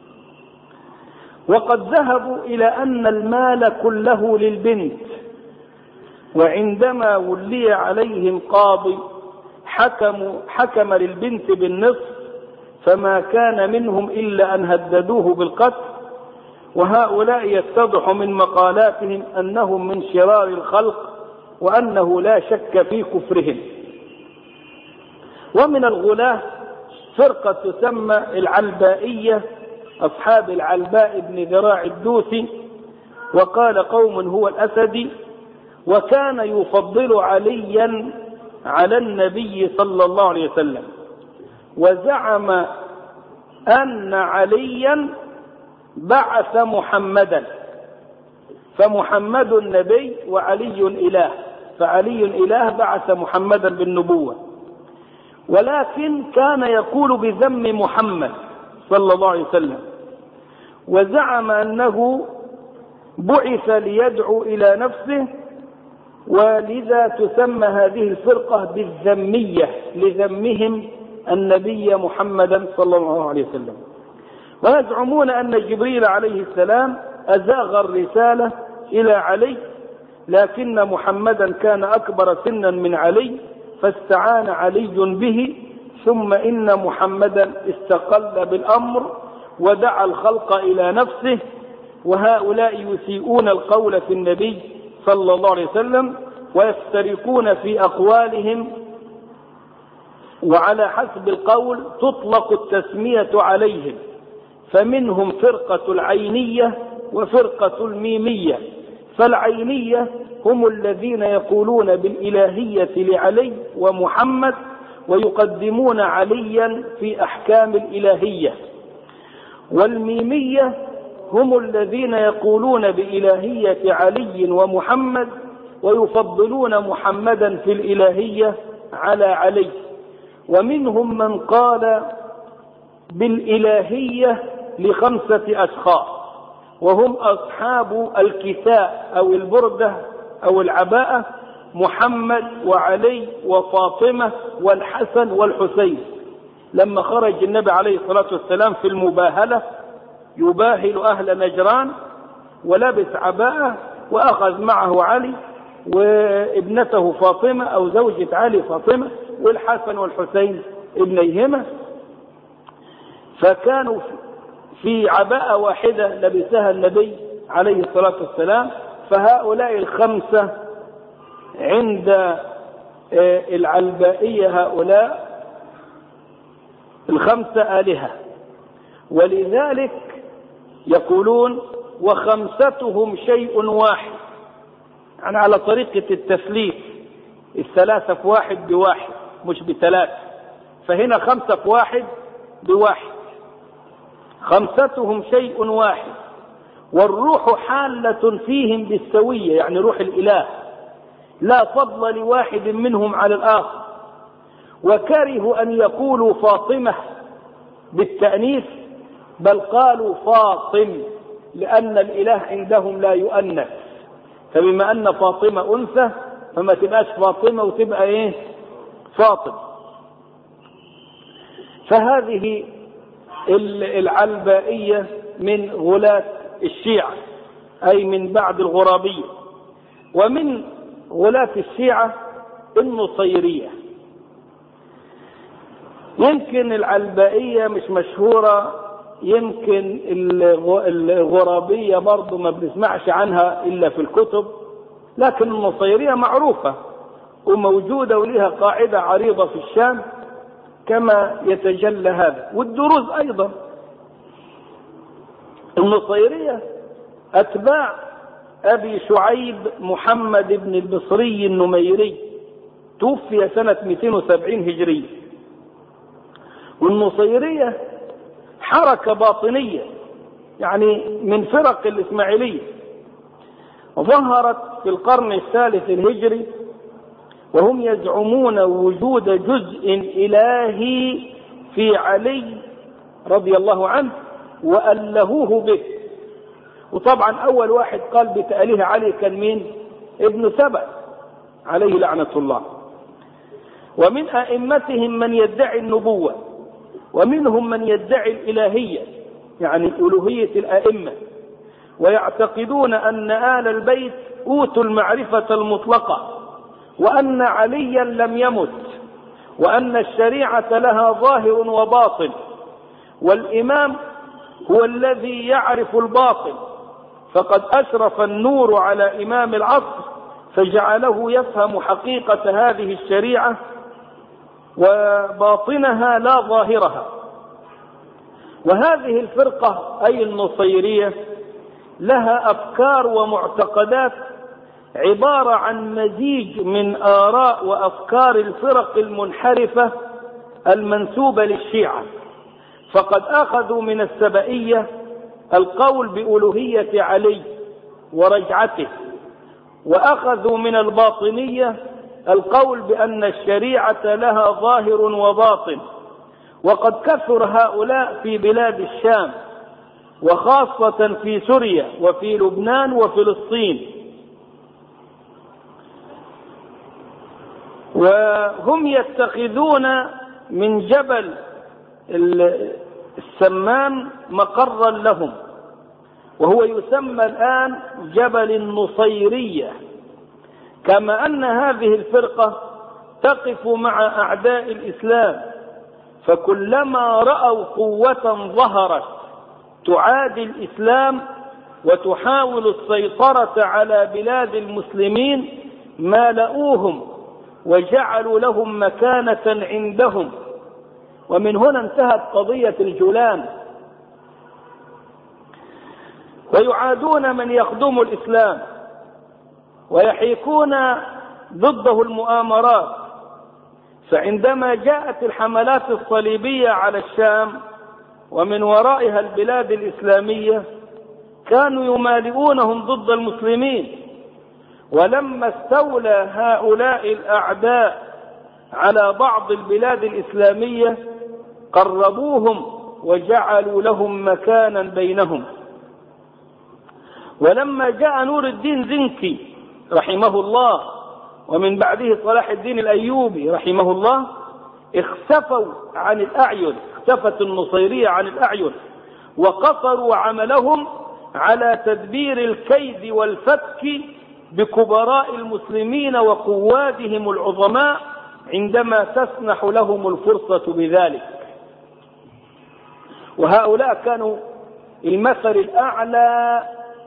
وقد ذهبوا إلى أن المال كله للبنت، وعندما ولي عليهم قاضي حكموا حكم للبنت بالنصف، فما كان منهم إلا أن هددوه بالقتل. وهؤلاء يتضح من مقالاتهم أنهم من شرار الخلق وأنه لا شك في كفرهم. ومن الغلاة فرقة تسمى العلبائية، أصحاب العلباء بن ذراع الدوسي، وقال قوم هو الأسدي، وكان يفضل عليا على النبي صلى الله عليه وسلم، وزعم أن عليا بعث محمدا، فمحمد نبي وعلي إله، فعلي إله بعث محمدا بالنبوة. ولكن كان يقول بذم محمد صلى الله عليه وسلم، وزعم أنه بعث ليدعو إلى نفسه، ولذا تسمى هذه الفرقة بالذمية لذمهم النبي محمدا صلى الله عليه وسلم. ويزعمون أن جبريل عليه السلام أزاغ الرسالة إلى علي، لكن محمدا كان أكبر سنا من علي فاستعان علي به، ثم إن محمدا استقل بالأمر ودعا الخلق إلى نفسه. وهؤلاء يسيئون القول في النبي صلى الله عليه وسلم ويفترقون في أقوالهم، وعلى حسب القول تطلق التسمية عليهم، فمنهم فرقة العينية وفرقة الميمية. فالعينية هم الذين يقولون بالإلهية لعلي ومحمد ويقدمون عليا في أحكام الإلهية، والميمية هم الذين يقولون بإلهية علي ومحمد ويفضلون محمدا في الإلهية على علي. ومنهم من قال بالإلهية لخمسة أشخاص، وهم أصحاب الكساء أو البردة أو العباءة، محمد وعلي وفاطمة والحسن والحسين. لما خرج النبي عليه الصلاة والسلام في المباهلة يباهل أهل نجران ولبس عباءة وأخذ معه علي وابنته فاطمة أو زوجة علي فاطمة والحسن والحسين ابنيهما، فكانوا في عباءة واحدة لبسها النبي عليه الصلاة والسلام. فهؤلاء الخمسة عند العلبائية هؤلاء الخمسة آلهة، ولذلك يقولون وخمستهم شيء واحد، يعني على طريقة التثليث، الثلاثة في واحد بواحد مش بثلاثة، فهنا خمسة في واحد بواحد، خمستهم شيء واحد، والروح حالة فيهم بالسوية، يعني روح الإله لا فضل لواحد منهم على الآخر. وكرهوا أن يقولوا فاطمة بالتأنيث، بل قالوا فاطم، لأن الإله عندهم لا يؤنث، فبما أن فاطمة أنثى فما تبقاش فاطمة وتبقى إيه فاطم. فهذه العلبائية من غلاة الشيعة، أي من بعد الغرابية. ومن غلاة الشيعة النصيرية. يمكن العلبائية مش مشهورة، يمكن الغرابية برضو ما بنسمعش عنها إلا في الكتب، لكن النصيرية معروفة وموجودة ولها قاعدة عريضة في الشام كما يتجلى هذا، والدروز أيضا. النصيرية أتباع أبي شعيب محمد بن البصري النميري، توفي سنة مئتين وسبعين هجرية. والنصيرية حركة باطنية، يعني من فرق الإسماعيلية، ظهرت في القرن الثالث الهجري، وهم يزعمون وجود جزء إلهي في علي رضي الله عنه وألهوه به. وطبعا أول واحد قال بتأليه علي كان مين؟ ابن سبأ عليه لعنة الله. ومن أئمتهم من يدعي النبوة، ومنهم من يدعي الإلهية، يعني ألوهية الأئمة، ويعتقدون أن آل البيت أوتوا المعرفة المطلقة، وأن عليا لم يمت، وأن الشريعة لها ظاهر وباطن، والإمام هو الذي يعرف الباطن، فقد أشرف النور على إمام العصر فجعله يفهم حقيقة هذه الشريعة وباطنها لا ظاهرها. وهذه الفرقة أي النصيرية لها أفكار ومعتقدات عبارة عن مزيج من آراء وأفكار الفرق المنحرفة المنسوبة للشيعة. فقد أخذوا من السبئية القول بألوهية علي ورجعته، وأخذوا من الباطنية القول بأن الشريعة لها ظاهر وباطن. وقد كثر هؤلاء في بلاد الشام، وخاصة في سوريا وفي لبنان وفلسطين. وهم يتخذون من جبل السمان مقرا لهم، وهو يسمى الآن جبل النصيرية. كما أن هذه الفرقة تقف مع أعداء الإسلام، فكلما رأوا قوة ظهرت تعادي الإسلام وتحاول السيطرة على بلاد المسلمين مالؤوهم وجعلوا لهم مكانة عندهم. ومن هنا انتهت قضية الجولان. ويعادون من يخدم الإسلام ويحيكون ضده المؤامرات. فعندما جاءت الحملات الصليبية على الشام ومن ورائها البلاد الإسلامية كانوا يمالئونهم ضد المسلمين. ولما استولى هؤلاء الأعداء على بعض البلاد الإسلامية قربوهم وجعلوا لهم مكانا بينهم. ولما جاء نور الدين زنكي رحمه الله ومن بعده صلاح الدين الأيوبي رحمه الله اختفوا عن الأعين، اختفت النصيرية عن الأعين، وقصروا عملهم على تدبير الكيد والفتك بكبراء المسلمين وقوادهم العظماء عندما تسنح لهم الفرصة بذلك. وهؤلاء كانوا المثل الأعلى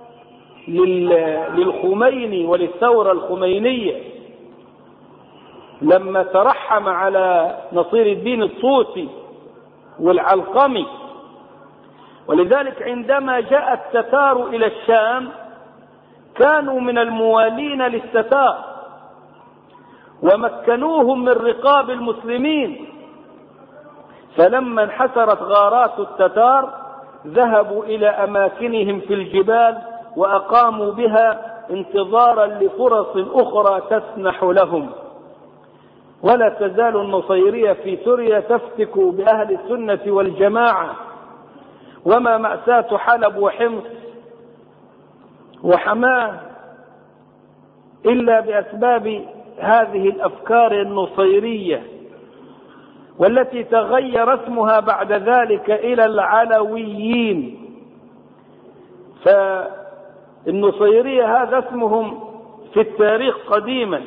للخميني وللثورة الخمينية لما ترحم على نصير الدين الطوسي والعلقمي. ولذلك عندما جاء التتار إلى الشام كانوا من الموالين للتتار ومكنوهم من رقاب المسلمين. فلما انحسرت غارات التتار ذهبوا إلى أماكنهم في الجبال وأقاموا بها انتظارا لفرص أخرى تسنح لهم. ولا تزال النصيرية في سوريا تفتك بأهل السنة والجماعة. وما مأساة حلب وحمص وحماه إلا بأسباب هذه الأفكار النصيرية، والتي تغير اسمها بعد ذلك إلى العلويين. فالنصيرية هذا اسمهم في التاريخ قديما،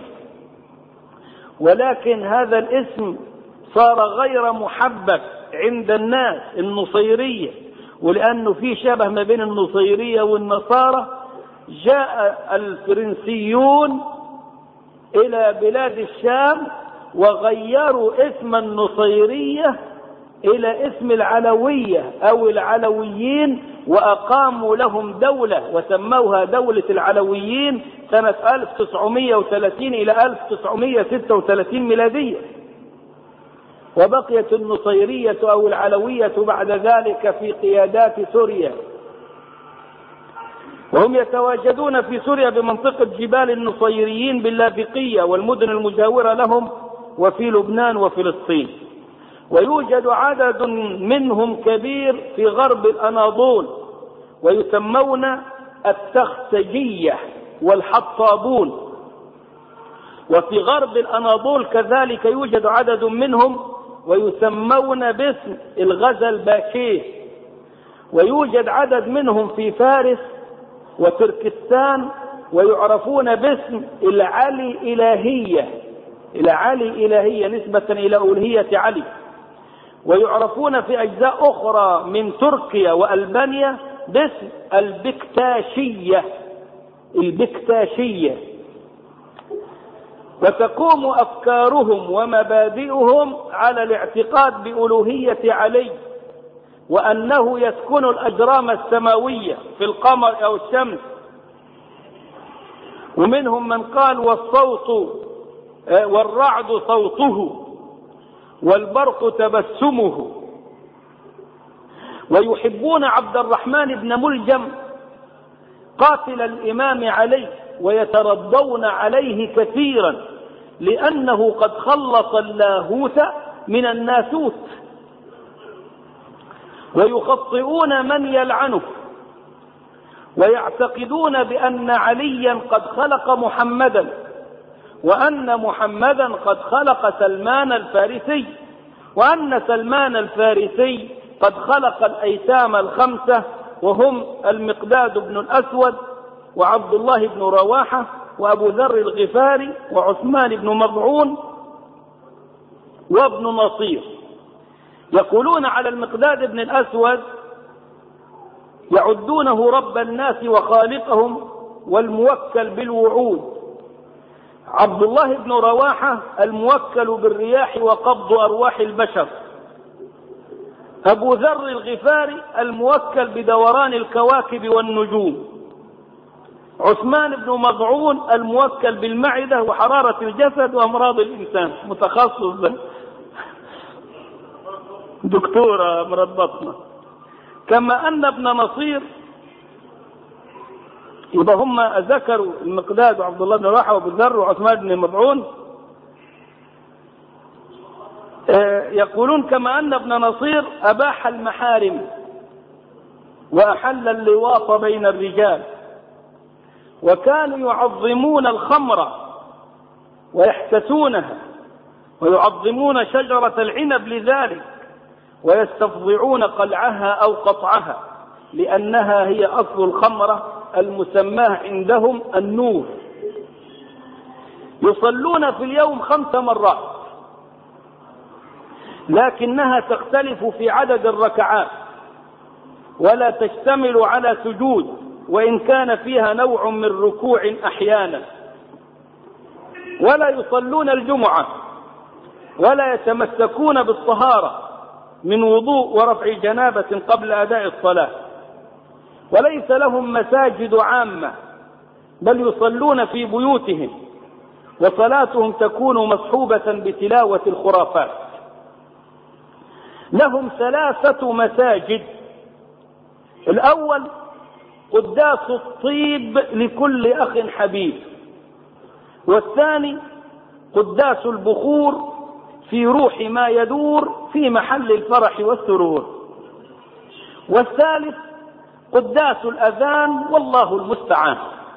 ولكن هذا الاسم صار غير محبب عند الناس النصيرية. ولأنه في شبه ما بين النصيرية والنصارى جاء الفرنسيون إلى بلاد الشام وغيروا اسم النصيرية إلى اسم العلوية أو العلويين، وأقاموا لهم دولة وسموها دولة العلويين سنة ألف وتسعمائة وثلاثين إلى ألف وتسعمائة وستة وثلاثين ميلادية. وبقيت النصيرية أو العلوية بعد ذلك في قيادات سوريا، وهم يتواجدون في سوريا بمنطقة جبال النصيريين باللاذقية والمدن المجاورة لهم، وفي لبنان وفلسطين. ويوجد عدد منهم كبير في غرب الأناضول ويسمون التختجية والحطابون. وفي غرب الأناضول كذلك يوجد عدد منهم ويسمون باسم الغزلباكيه. ويوجد عدد منهم في فارس وتركستان ويعرفون باسم العلي إلهية، العلي إلهية نسبة إلى ألوهية علي. ويعرفون في أجزاء أخرى من تركيا وألبانيا باسم البكتاشية، البكتاشية. وتقوم أفكارهم ومبادئهم على الاعتقاد بألوهية علي، وأنه يسكن الأجرام السماوية في القمر أو الشمس. ومنهم من قال والصوت والرعد صوته والبرق تبسمه. ويحبون عبد الرحمن بن ملجم قاتل الإمام علي ويترضون عليه كثيرا لأنه قد خلص اللاهوت من الناسوت. ويخطئون من يلعنه، ويعتقدون بأن عليا قد خلق محمدا، وأن محمدا قد خلق سلمان الفارسي، وأن سلمان الفارسي قد خلق الأيتام الخمسة وهم المقداد بن الأسود وعبد الله بن رواحة وأبو ذر الغفاري وعثمان بن مضعون وابن نصير. يقولون على المقداد بن الأسود يعدونه رب الناس وخالقهم والموكل بالوعود، عبد الله بن رواحة الموكل بالرياح وقبض أرواح البشر، أبو ذر الغفاري الموكل بدوران الكواكب والنجوم، عثمان بن مضعون الموكل بالمعدة وحرارة الجسد وأمراض الإنسان، متخصص دكتورة أمراض بطنة. كما أن ابن نصير، يبقى هم ذكروا المقداد وعبد الله بن رواحة وابو ذر وعثمان بن مضعون. يقولون كما أن ابن نصير أباح المحارم وأحل اللواط بين الرجال، وكانوا يعظمون الخمر ويحتسونها ويعظمون شجرة العنب لذلك، ويستفضعون قلعها أو قطعها لأنها هي أصل الخمرة المسماه عندهم النور. يصلون في اليوم خمس مرات، لكنها تختلف في عدد الركعات ولا تشتمل على سجود، وإن كان فيها نوع من ركوع أحيانا. ولا يصلون الجمعة ولا يتمسكون بالطهارة من وضوء ورفع جنابة قبل أداء الصلاة، وليس لهم مساجد عامة بل يصلون في بيوتهم، وصلاتهم تكون مصحوبة بتلاوة الخرافات. لهم ثلاثة مساجد: الأول قداس الطيب لكل أخ حبيب، والثاني قداس البخور في روح ما يدور في محل الفرح والسرور، والثالث قداس الأذان والله المستعان.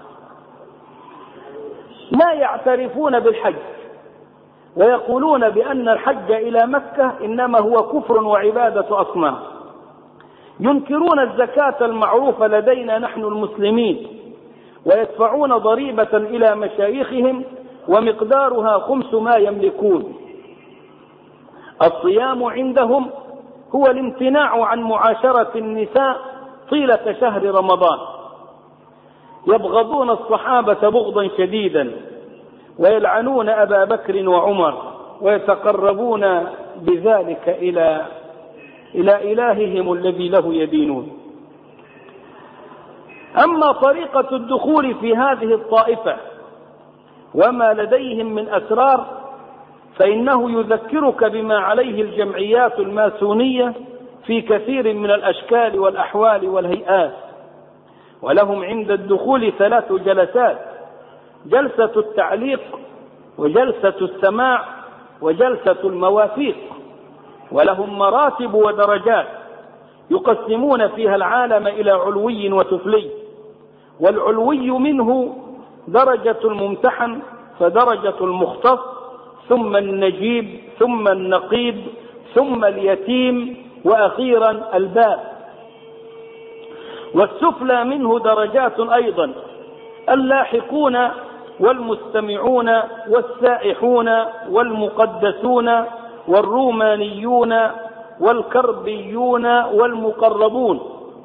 لا يعترفون بالحج، ويقولون بأن الحج إلى مكة إنما هو كفر وعبادة أصنام. ينكرون الزكاة المعروفة لدينا نحن المسلمين، ويدفعون ضريبة إلى مشايخهم ومقدارها خمس ما يملكون. الصيام عندهم هو الامتناع عن معاشرة النساء طيلة شهر رمضان. يبغضون الصحابة بغضا شديدا، ويلعنون أبا بكر وعمر، ويتقربون بذلك إلى إلى إلههم الذي له يدينون. أما طريقة الدخول في هذه الطائفة وما لديهم من أسرار فإنه يذكرك بما عليه الجمعيات الماسونية في كثير من الأشكال والأحوال والهيئات. ولهم عند الدخول ثلاث جلسات: جلسة التعليق، وجلسة السماع، وجلسة المواثيق. ولهم مراتب ودرجات يقسمون فيها العالم إلى علوي وسفلي، والعلوي منه درجة الممتحن، فدرجة المختص، ثم النجيب، ثم النقيب، ثم اليتيم، وأخيرا الباب. والسفلى منه درجات أيضا: اللاحقون والمستمعون والسائحون والمقدسون والرومانيون والكربيون والمقربون.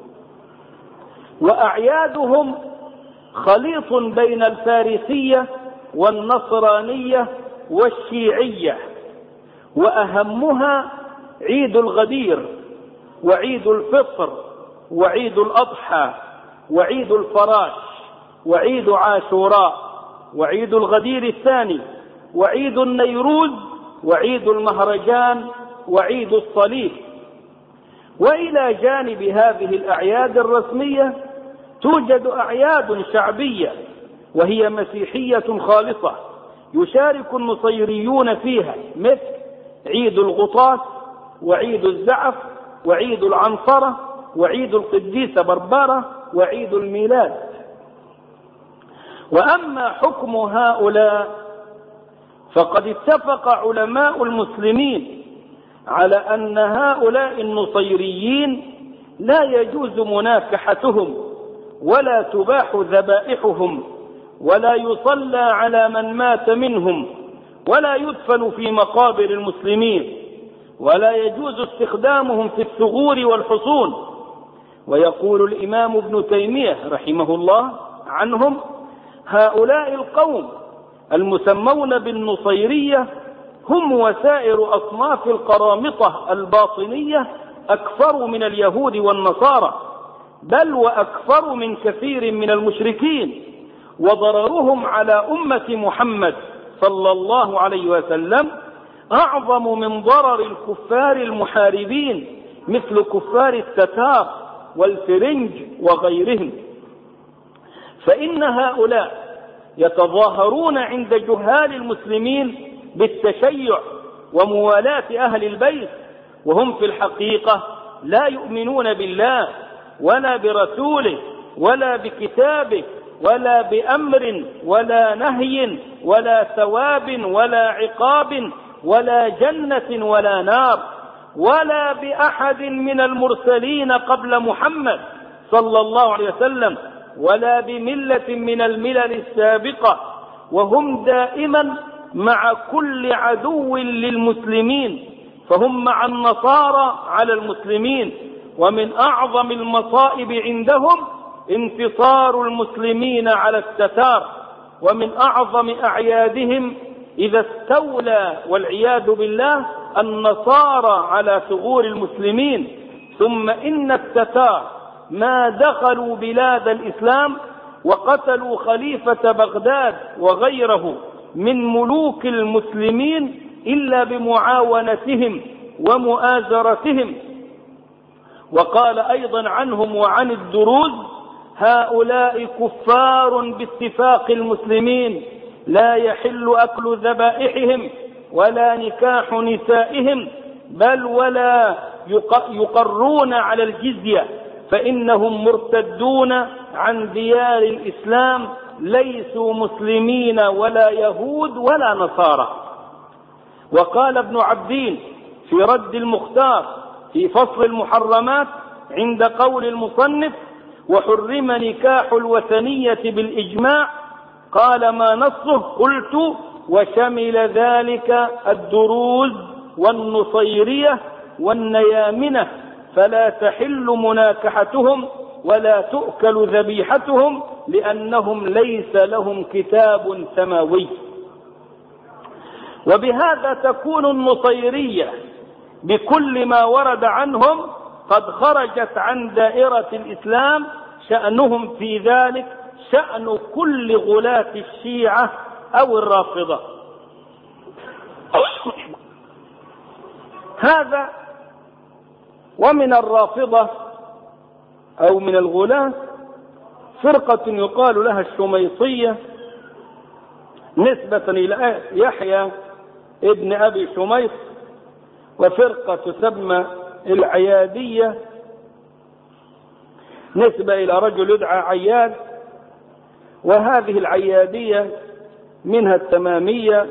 وأعيادهم خليط بين الفارسية والنصرانية والشيعية، وأهمها عيد الغدير وعيد الفطر وعيد الأضحى وعيد الفراش وعيد عاشوراء وعيد الغدير الثاني وعيد النيروز وعيد المهرجان وعيد الصليب. وإلى جانب هذه الأعياد الرسمية توجد أعياد شعبية وهي مسيحية خالصة يشارك النصيريون فيها، مثل عيد الغطاس وعيد الزعف وعيد العنصرة وعيد القديسة بربرة وعيد الميلاد. وأما حكم هؤلاء فقد اتفق علماء المسلمين على أن هؤلاء النصيريين لا يجوز مناكحتهم ولا تباح ذبائحهم ولا يصلى على من مات منهم ولا يدفن في مقابر المسلمين ولا يجوز استخدامهم في الثغور والحصون. ويقول الإمام ابن تيمية رحمه الله عنهم: هؤلاء القوم المسمون بالنصيرية هم وسائر أصناف القرامطة الباطنية أكثر من اليهود والنصارى، بل وأكثر من كثير من المشركين، وضررهم على أمة محمد صلى الله عليه وسلم أعظم من ضرر الكفار المحاربين مثل كفار التتار والفرنج وغيرهم. فإن هؤلاء يتظاهرون عند جهال المسلمين بالتشيع وموالاة أهل البيت، وهم في الحقيقة لا يؤمنون بالله ولا برسوله ولا بكتابه ولا بأمر ولا نهي ولا ثواب ولا عقاب ولا جنة ولا نار ولا بأحد من المرسلين قبل محمد صلى الله عليه وسلم ولا بملة من الملل السابقة، وهم دائما مع كل عدو للمسلمين، فهم مع النصارى على المسلمين. ومن أعظم المصائب عندهم انتصار المسلمين على التتار، ومن أعظم أعيادهم إذا استولى والعياذ بالله النصارى على ثغور المسلمين. ثم إن التتار ما دخلوا بلاد الإسلام وقتلوا خليفة بغداد وغيره من ملوك المسلمين إلا بمعاونتهم ومؤازرتهم. وقال أيضا عنهم وعن الدروز: هؤلاء كفار باتفاق المسلمين، لا يحل أكل ذبائحهم ولا نكاح نسائهم، بل ولا يقرون على الجزية، فإنهم مرتدون عن ديار الإسلام، ليسوا مسلمين ولا يهود ولا نصارى. وقال ابن عبدين في رد المختار في فصل المحرمات عند قول المصنف: وحرم نكاح الوثنية بالإجماع، قال: ما نصه؟ قلت: وشمل ذلك الدروز والنصيرية والنيامنة، فلا تحل مناكحتهم ولا تؤكل ذبيحتهم لأنهم ليس لهم كتاب سماوي. وبهذا تكون النصيرية بكل ما ورد عنهم قد خرجت عن دائرة الإسلام، شأنهم في ذلك شأن كل غلاة الشيعة أو الرافضة. هذا. ومن الرافضة أو من الغلاة فرقة يقال لها الشميصية نسبة إلى يحيى ابن أبي شميص، وفرقة تسمى العيادية نسبة إلى رجل يدعى عياد. وهذه العيادية منها التمامية،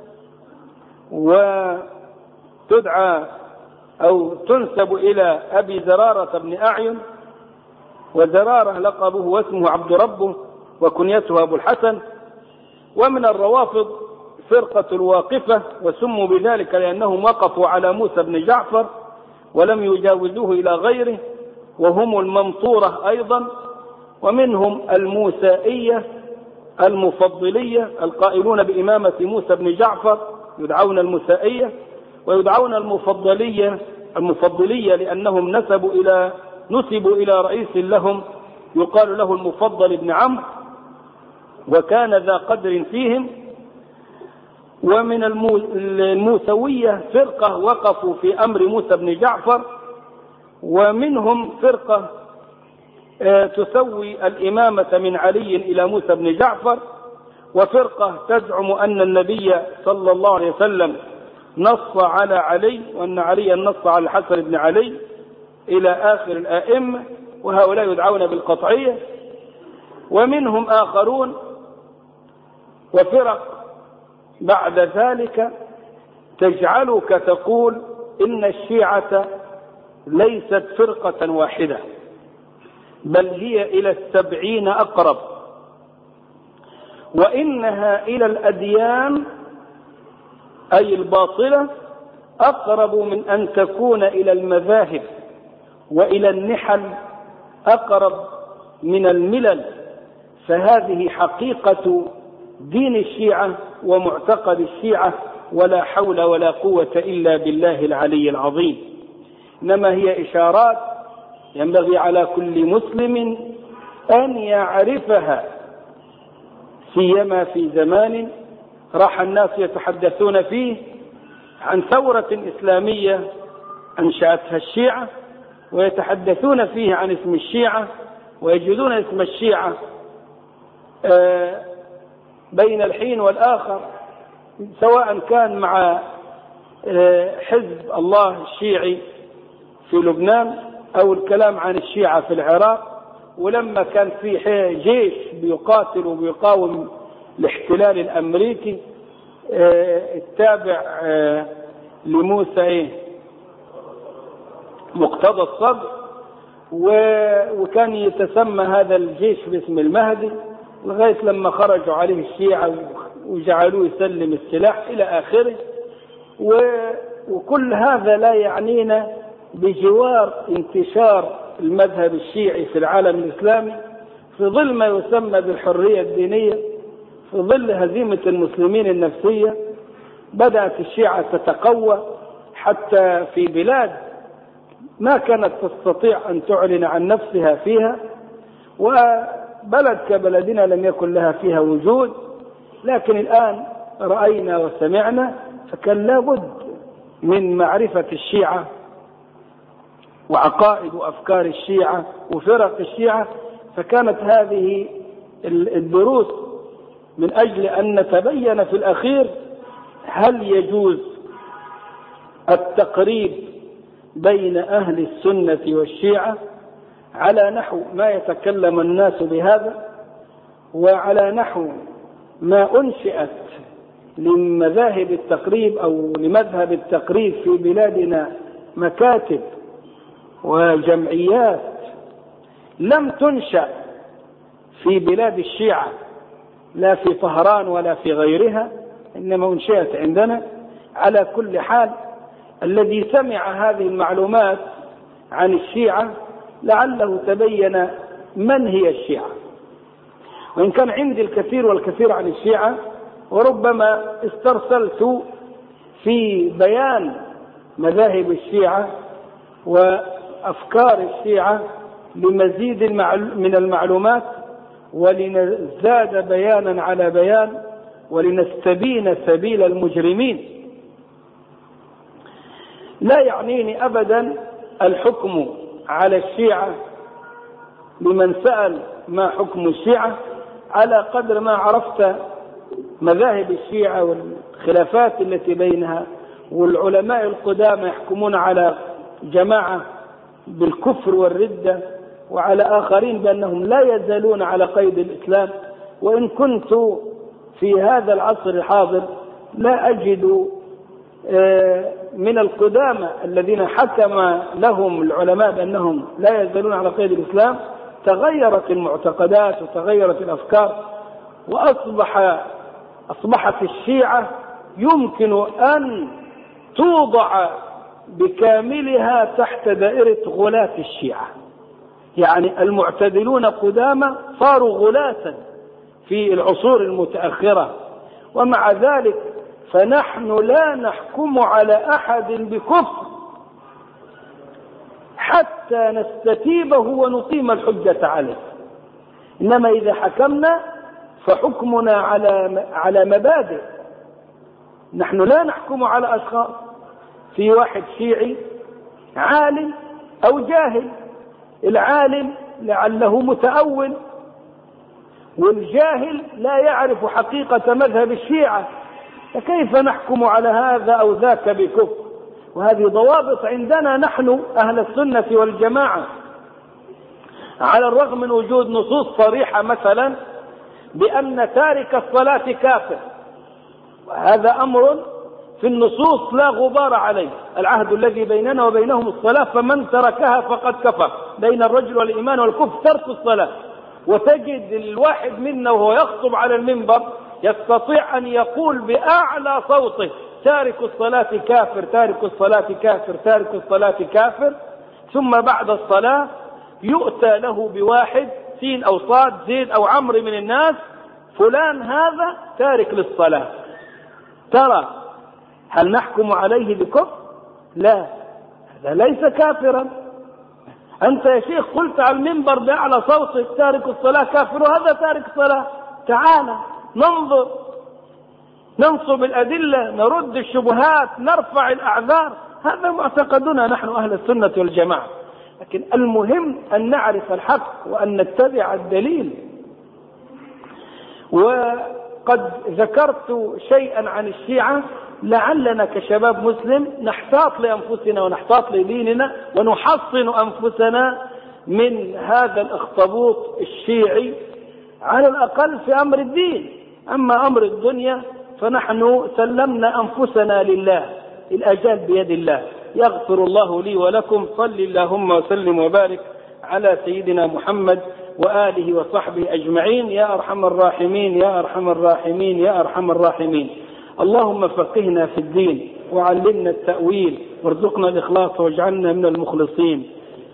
وتدعى أو تنسب إلى أبي زرارة بن أعين، وزرارة لقبه واسمه عبد ربه وكنيته أبو الحسن. ومن الروافض فرقة الواقفة، وسموا بذلك لأنهم وقفوا على موسى بن جعفر ولم يجاوزوه إلى غيره، وهم الممطورة أيضا. ومنهم الموسائية المفضلية القائلون بإمامة موسى بن جعفر يدعون الموسائية، ويدعون المفضلية المفضلية لأنهم نسبوا إلى نسبوا إلى رئيس لهم يقال له المفضل بن عمرو، وكان ذا قدر فيهم. ومن الموسوية فرقة وقفوا في أمر موسى بن جعفر، ومنهم فرقة تسوي الإمامة من علي إلى موسى بن جعفر، وفرقة تزعم أن النبي صلى الله عليه وسلم نص على علي، وأن علي نص على الحسن بن علي، إلى آخر الآئمة، وهؤلاء يدعون بالقطعية. ومنهم آخرون وفرق بعد ذلك تجعلك تقول إن الشيعة ليست فرقة واحدة، بل هي إلى السبعين أقرب، وإنها إلى الأديان أي الباطلة أقرب من أن تكون إلى المذاهب، وإلى النحل أقرب من الملل. فهذه حقيقة دين الشيعة ومعتقد الشيعة، ولا حول ولا قوة إلا بالله العلي العظيم. إنما هي إشارات ينبغي على كل مسلم أن يعرفها، سيما في زمان راح الناس يتحدثون فيه عن ثورة إسلامية أنشأتها الشيعة، ويتحدثون فيه عن اسم الشيعة، ويجدون اسم الشيعة بين الحين والآخر، سواء كان مع حزب الله الشيعي في لبنان أو الكلام عن الشيعة في العراق. ولما كان في جيش بيقاتل وبيقاوم الاحتلال الأمريكي التابع لموسى إيه مقتدى الصدر، وكان يتسمى هذا الجيش باسم المهدي، لغاية لما خرجوا عليه الشيعة وجعلوه يسلم السلاح إلى آخره. وكل هذا لا يعنينا بجوار انتشار المذهب الشيعي في العالم الإسلامي في ظل ما يسمى بالحرية الدينية، في ظل هزيمة المسلمين النفسية. بدأت الشيعة تتقوى حتى في بلاد ما كانت تستطيع أن تعلن عن نفسها فيها، وبلد كبلدنا لم يكن لها فيها وجود. لكن الآن رأينا وسمعنا، فكان لابد من معرفة الشيعة وعقائد وأفكار الشيعة وفرق الشيعة. فكانت هذه الدروس من أجل أن نتبين في الأخير هل يجوز التقريب بين أهل السنة والشيعة على نحو ما يتكلم الناس بهذا، وعلى نحو ما أنشئت لمذاهب التقريب أو لمذهب التقريب في بلادنا مكاتب وجمعيات لم تنشأ في بلاد الشيعة لا في طهران ولا في غيرها، إنما أنشئت عندنا. على كل حال الذي سمع هذه المعلومات عن الشيعة لعله تبين من هي الشيعة، وإن كان عندي الكثير والكثير عن الشيعة، وربما استرسلت في بيان مذاهب الشيعة وأفكار الشيعة لمزيد من المعلومات، ولنزداد بيانا على بيان، ولنستبين سبيل المجرمين. لا يعنيني أبدا الحكم على الشيعة لمن سأل ما حكم الشيعة، على قدر ما عرفت مذاهب الشيعة والخلافات التي بينها، والعلماء القدامى يحكمون على جماعة بالكفر والردة، وعلى آخرين بأنهم لا يزالون على قيد الإسلام. وإن كنت في هذا العصر الحاضر لا أجد من القدامى الذين حكم لهم العلماء بأنهم لا يزالون على قيد الإسلام، تغيرت المعتقدات وتغيرت الأفكار، وأصبح أصبحت الشيعة يمكن أن توضع بكاملها تحت دائرة غلاة الشيعة. يعني المعتدلون قدامى صاروا غلاة في العصور المتأخرة، ومع ذلك فنحن لا نحكم على أحد بكفر حتى نستتيبه ونقيم الحجة عليه. إنما إذا حكمنا فحكمنا على على مبادئ، نحن لا نحكم على أشخاص. في واحد شيعي عالم أو جاهل، العالم لعله متأول، والجاهل لا يعرف حقيقة مذهب الشيعة، فكيف نحكم على هذا أو ذاك بكفر؟ وهذه ضوابط عندنا نحن أهل السنة والجماعة، على الرغم من وجود نصوص صريحة مثلا بأن تارك الصلاة كافر، وهذا أمر في النصوص لا غبار عليه. العهد الذي بيننا وبينهم الصلاة، فمن تركها فقد كفر. بين الرجل والإيمان والكفر ترك الصلاة. وتجد الواحد منا وهو يخطب على المنبر يستطيع أن يقول بأعلى صوته تارك الصلاة كافر، تارك الصلاة كافر، تارك الصلاة كافر. ثم بعد الصلاة يؤتى له بواحد سين أو صاد زيد أو عمرو من الناس، فلان هذا تارك للصلاة. ترى هل نحكم عليه بكفر؟ لا، هذا ليس كافرا. أنت يا شيخ قلت على المنبر بأعلى صوتك تارك الصلاة كافر، وهذا تارك الصلاة. تعال ننظر، ننصب الأدلة، نرد الشبهات، نرفع الأعذار. هذا معتقدنا نحن أهل السنة والجماعة. لكن المهم أن نعرف الحق وأن نتبع الدليل. وقد ذكرت شيئا عن الشيعة، لعلنا كشباب مسلم نحتاط لأنفسنا ونحتاط لديننا ونحصن أنفسنا من هذا الأخطبوط الشيعي على الأقل في أمر الدين. أما أمر الدنيا فنحن سلمنا أنفسنا لله، الأجال بيد الله. يغفر الله لي ولكم. صل اللهم وسلم وبارك على سيدنا محمد وآله وصحبه أجمعين. يا أرحم الراحمين، يا أرحم الراحمين، يا أرحم الراحمين. اللهم فقهنا في الدين وعلمنا التأويل وارزقنا الإخلاص واجعلنا من المخلصين.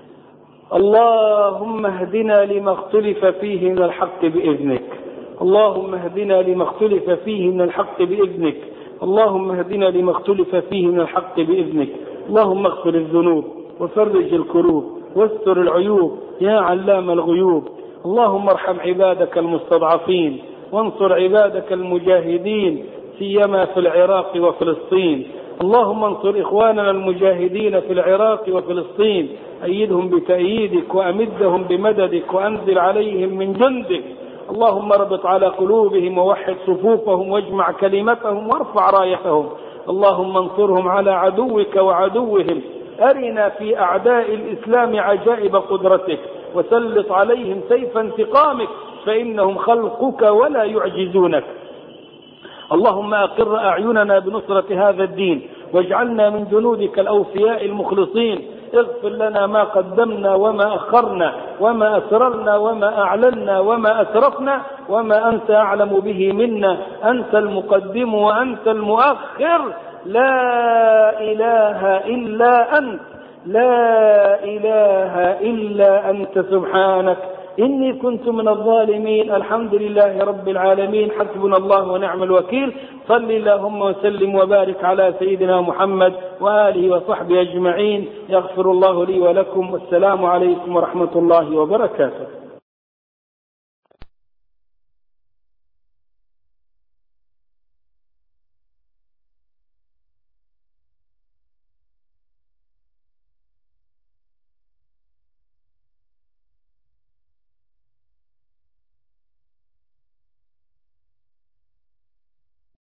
اللهم اهدنا لما اختلف فيه من الحق بإذنك. اللهم اهدنا لما اختلف فيه من الحق بإذنك. اللهم اهدنا لما اختلف فيه من الحق بإذنك. اللهم اغفر الذنوب وفرج الكروب واستر العيوب يا علام الغيوب. اللهم ارحم عبادك المستضعفين وانصر عبادك المجاهدين سيما في العراق وفلسطين. اللهم انصر إخواننا المجاهدين في العراق وفلسطين، أيدهم بتأييدك وأمدهم بمددك وأنزل عليهم من جندك. اللهم اربط على قلوبهم ووحد صفوفهم واجمع كلمتهم وارفع رايتهم. اللهم انصرهم على عدوك وعدوهم. أرنا في أعداء الإسلام عجائب قدرتك وسلط عليهم سيف انتقامك، فإنهم خلقك ولا يعجزونك. اللهم أقر أعيننا بنصرة هذا الدين واجعلنا من جنودك الأوفياء المخلصين. اغفر لنا ما قدمنا وما أخرنا وما أسررنا وما أعلنا وما أسرفنا وما أنت أعلم به منا. أنت المقدم وأنت المؤخر، لا إله إلا أنت، لا إله إلا أنت سبحانك إني كنت من الظالمين. الحمد لله رب العالمين. حسبنا الله ونعم الوكيل. صل اللهم وسلم وبارك على سيدنا محمد وآله وصحبه أجمعين. يغفر الله لي ولكم، والسلام عليكم ورحمة الله وبركاته.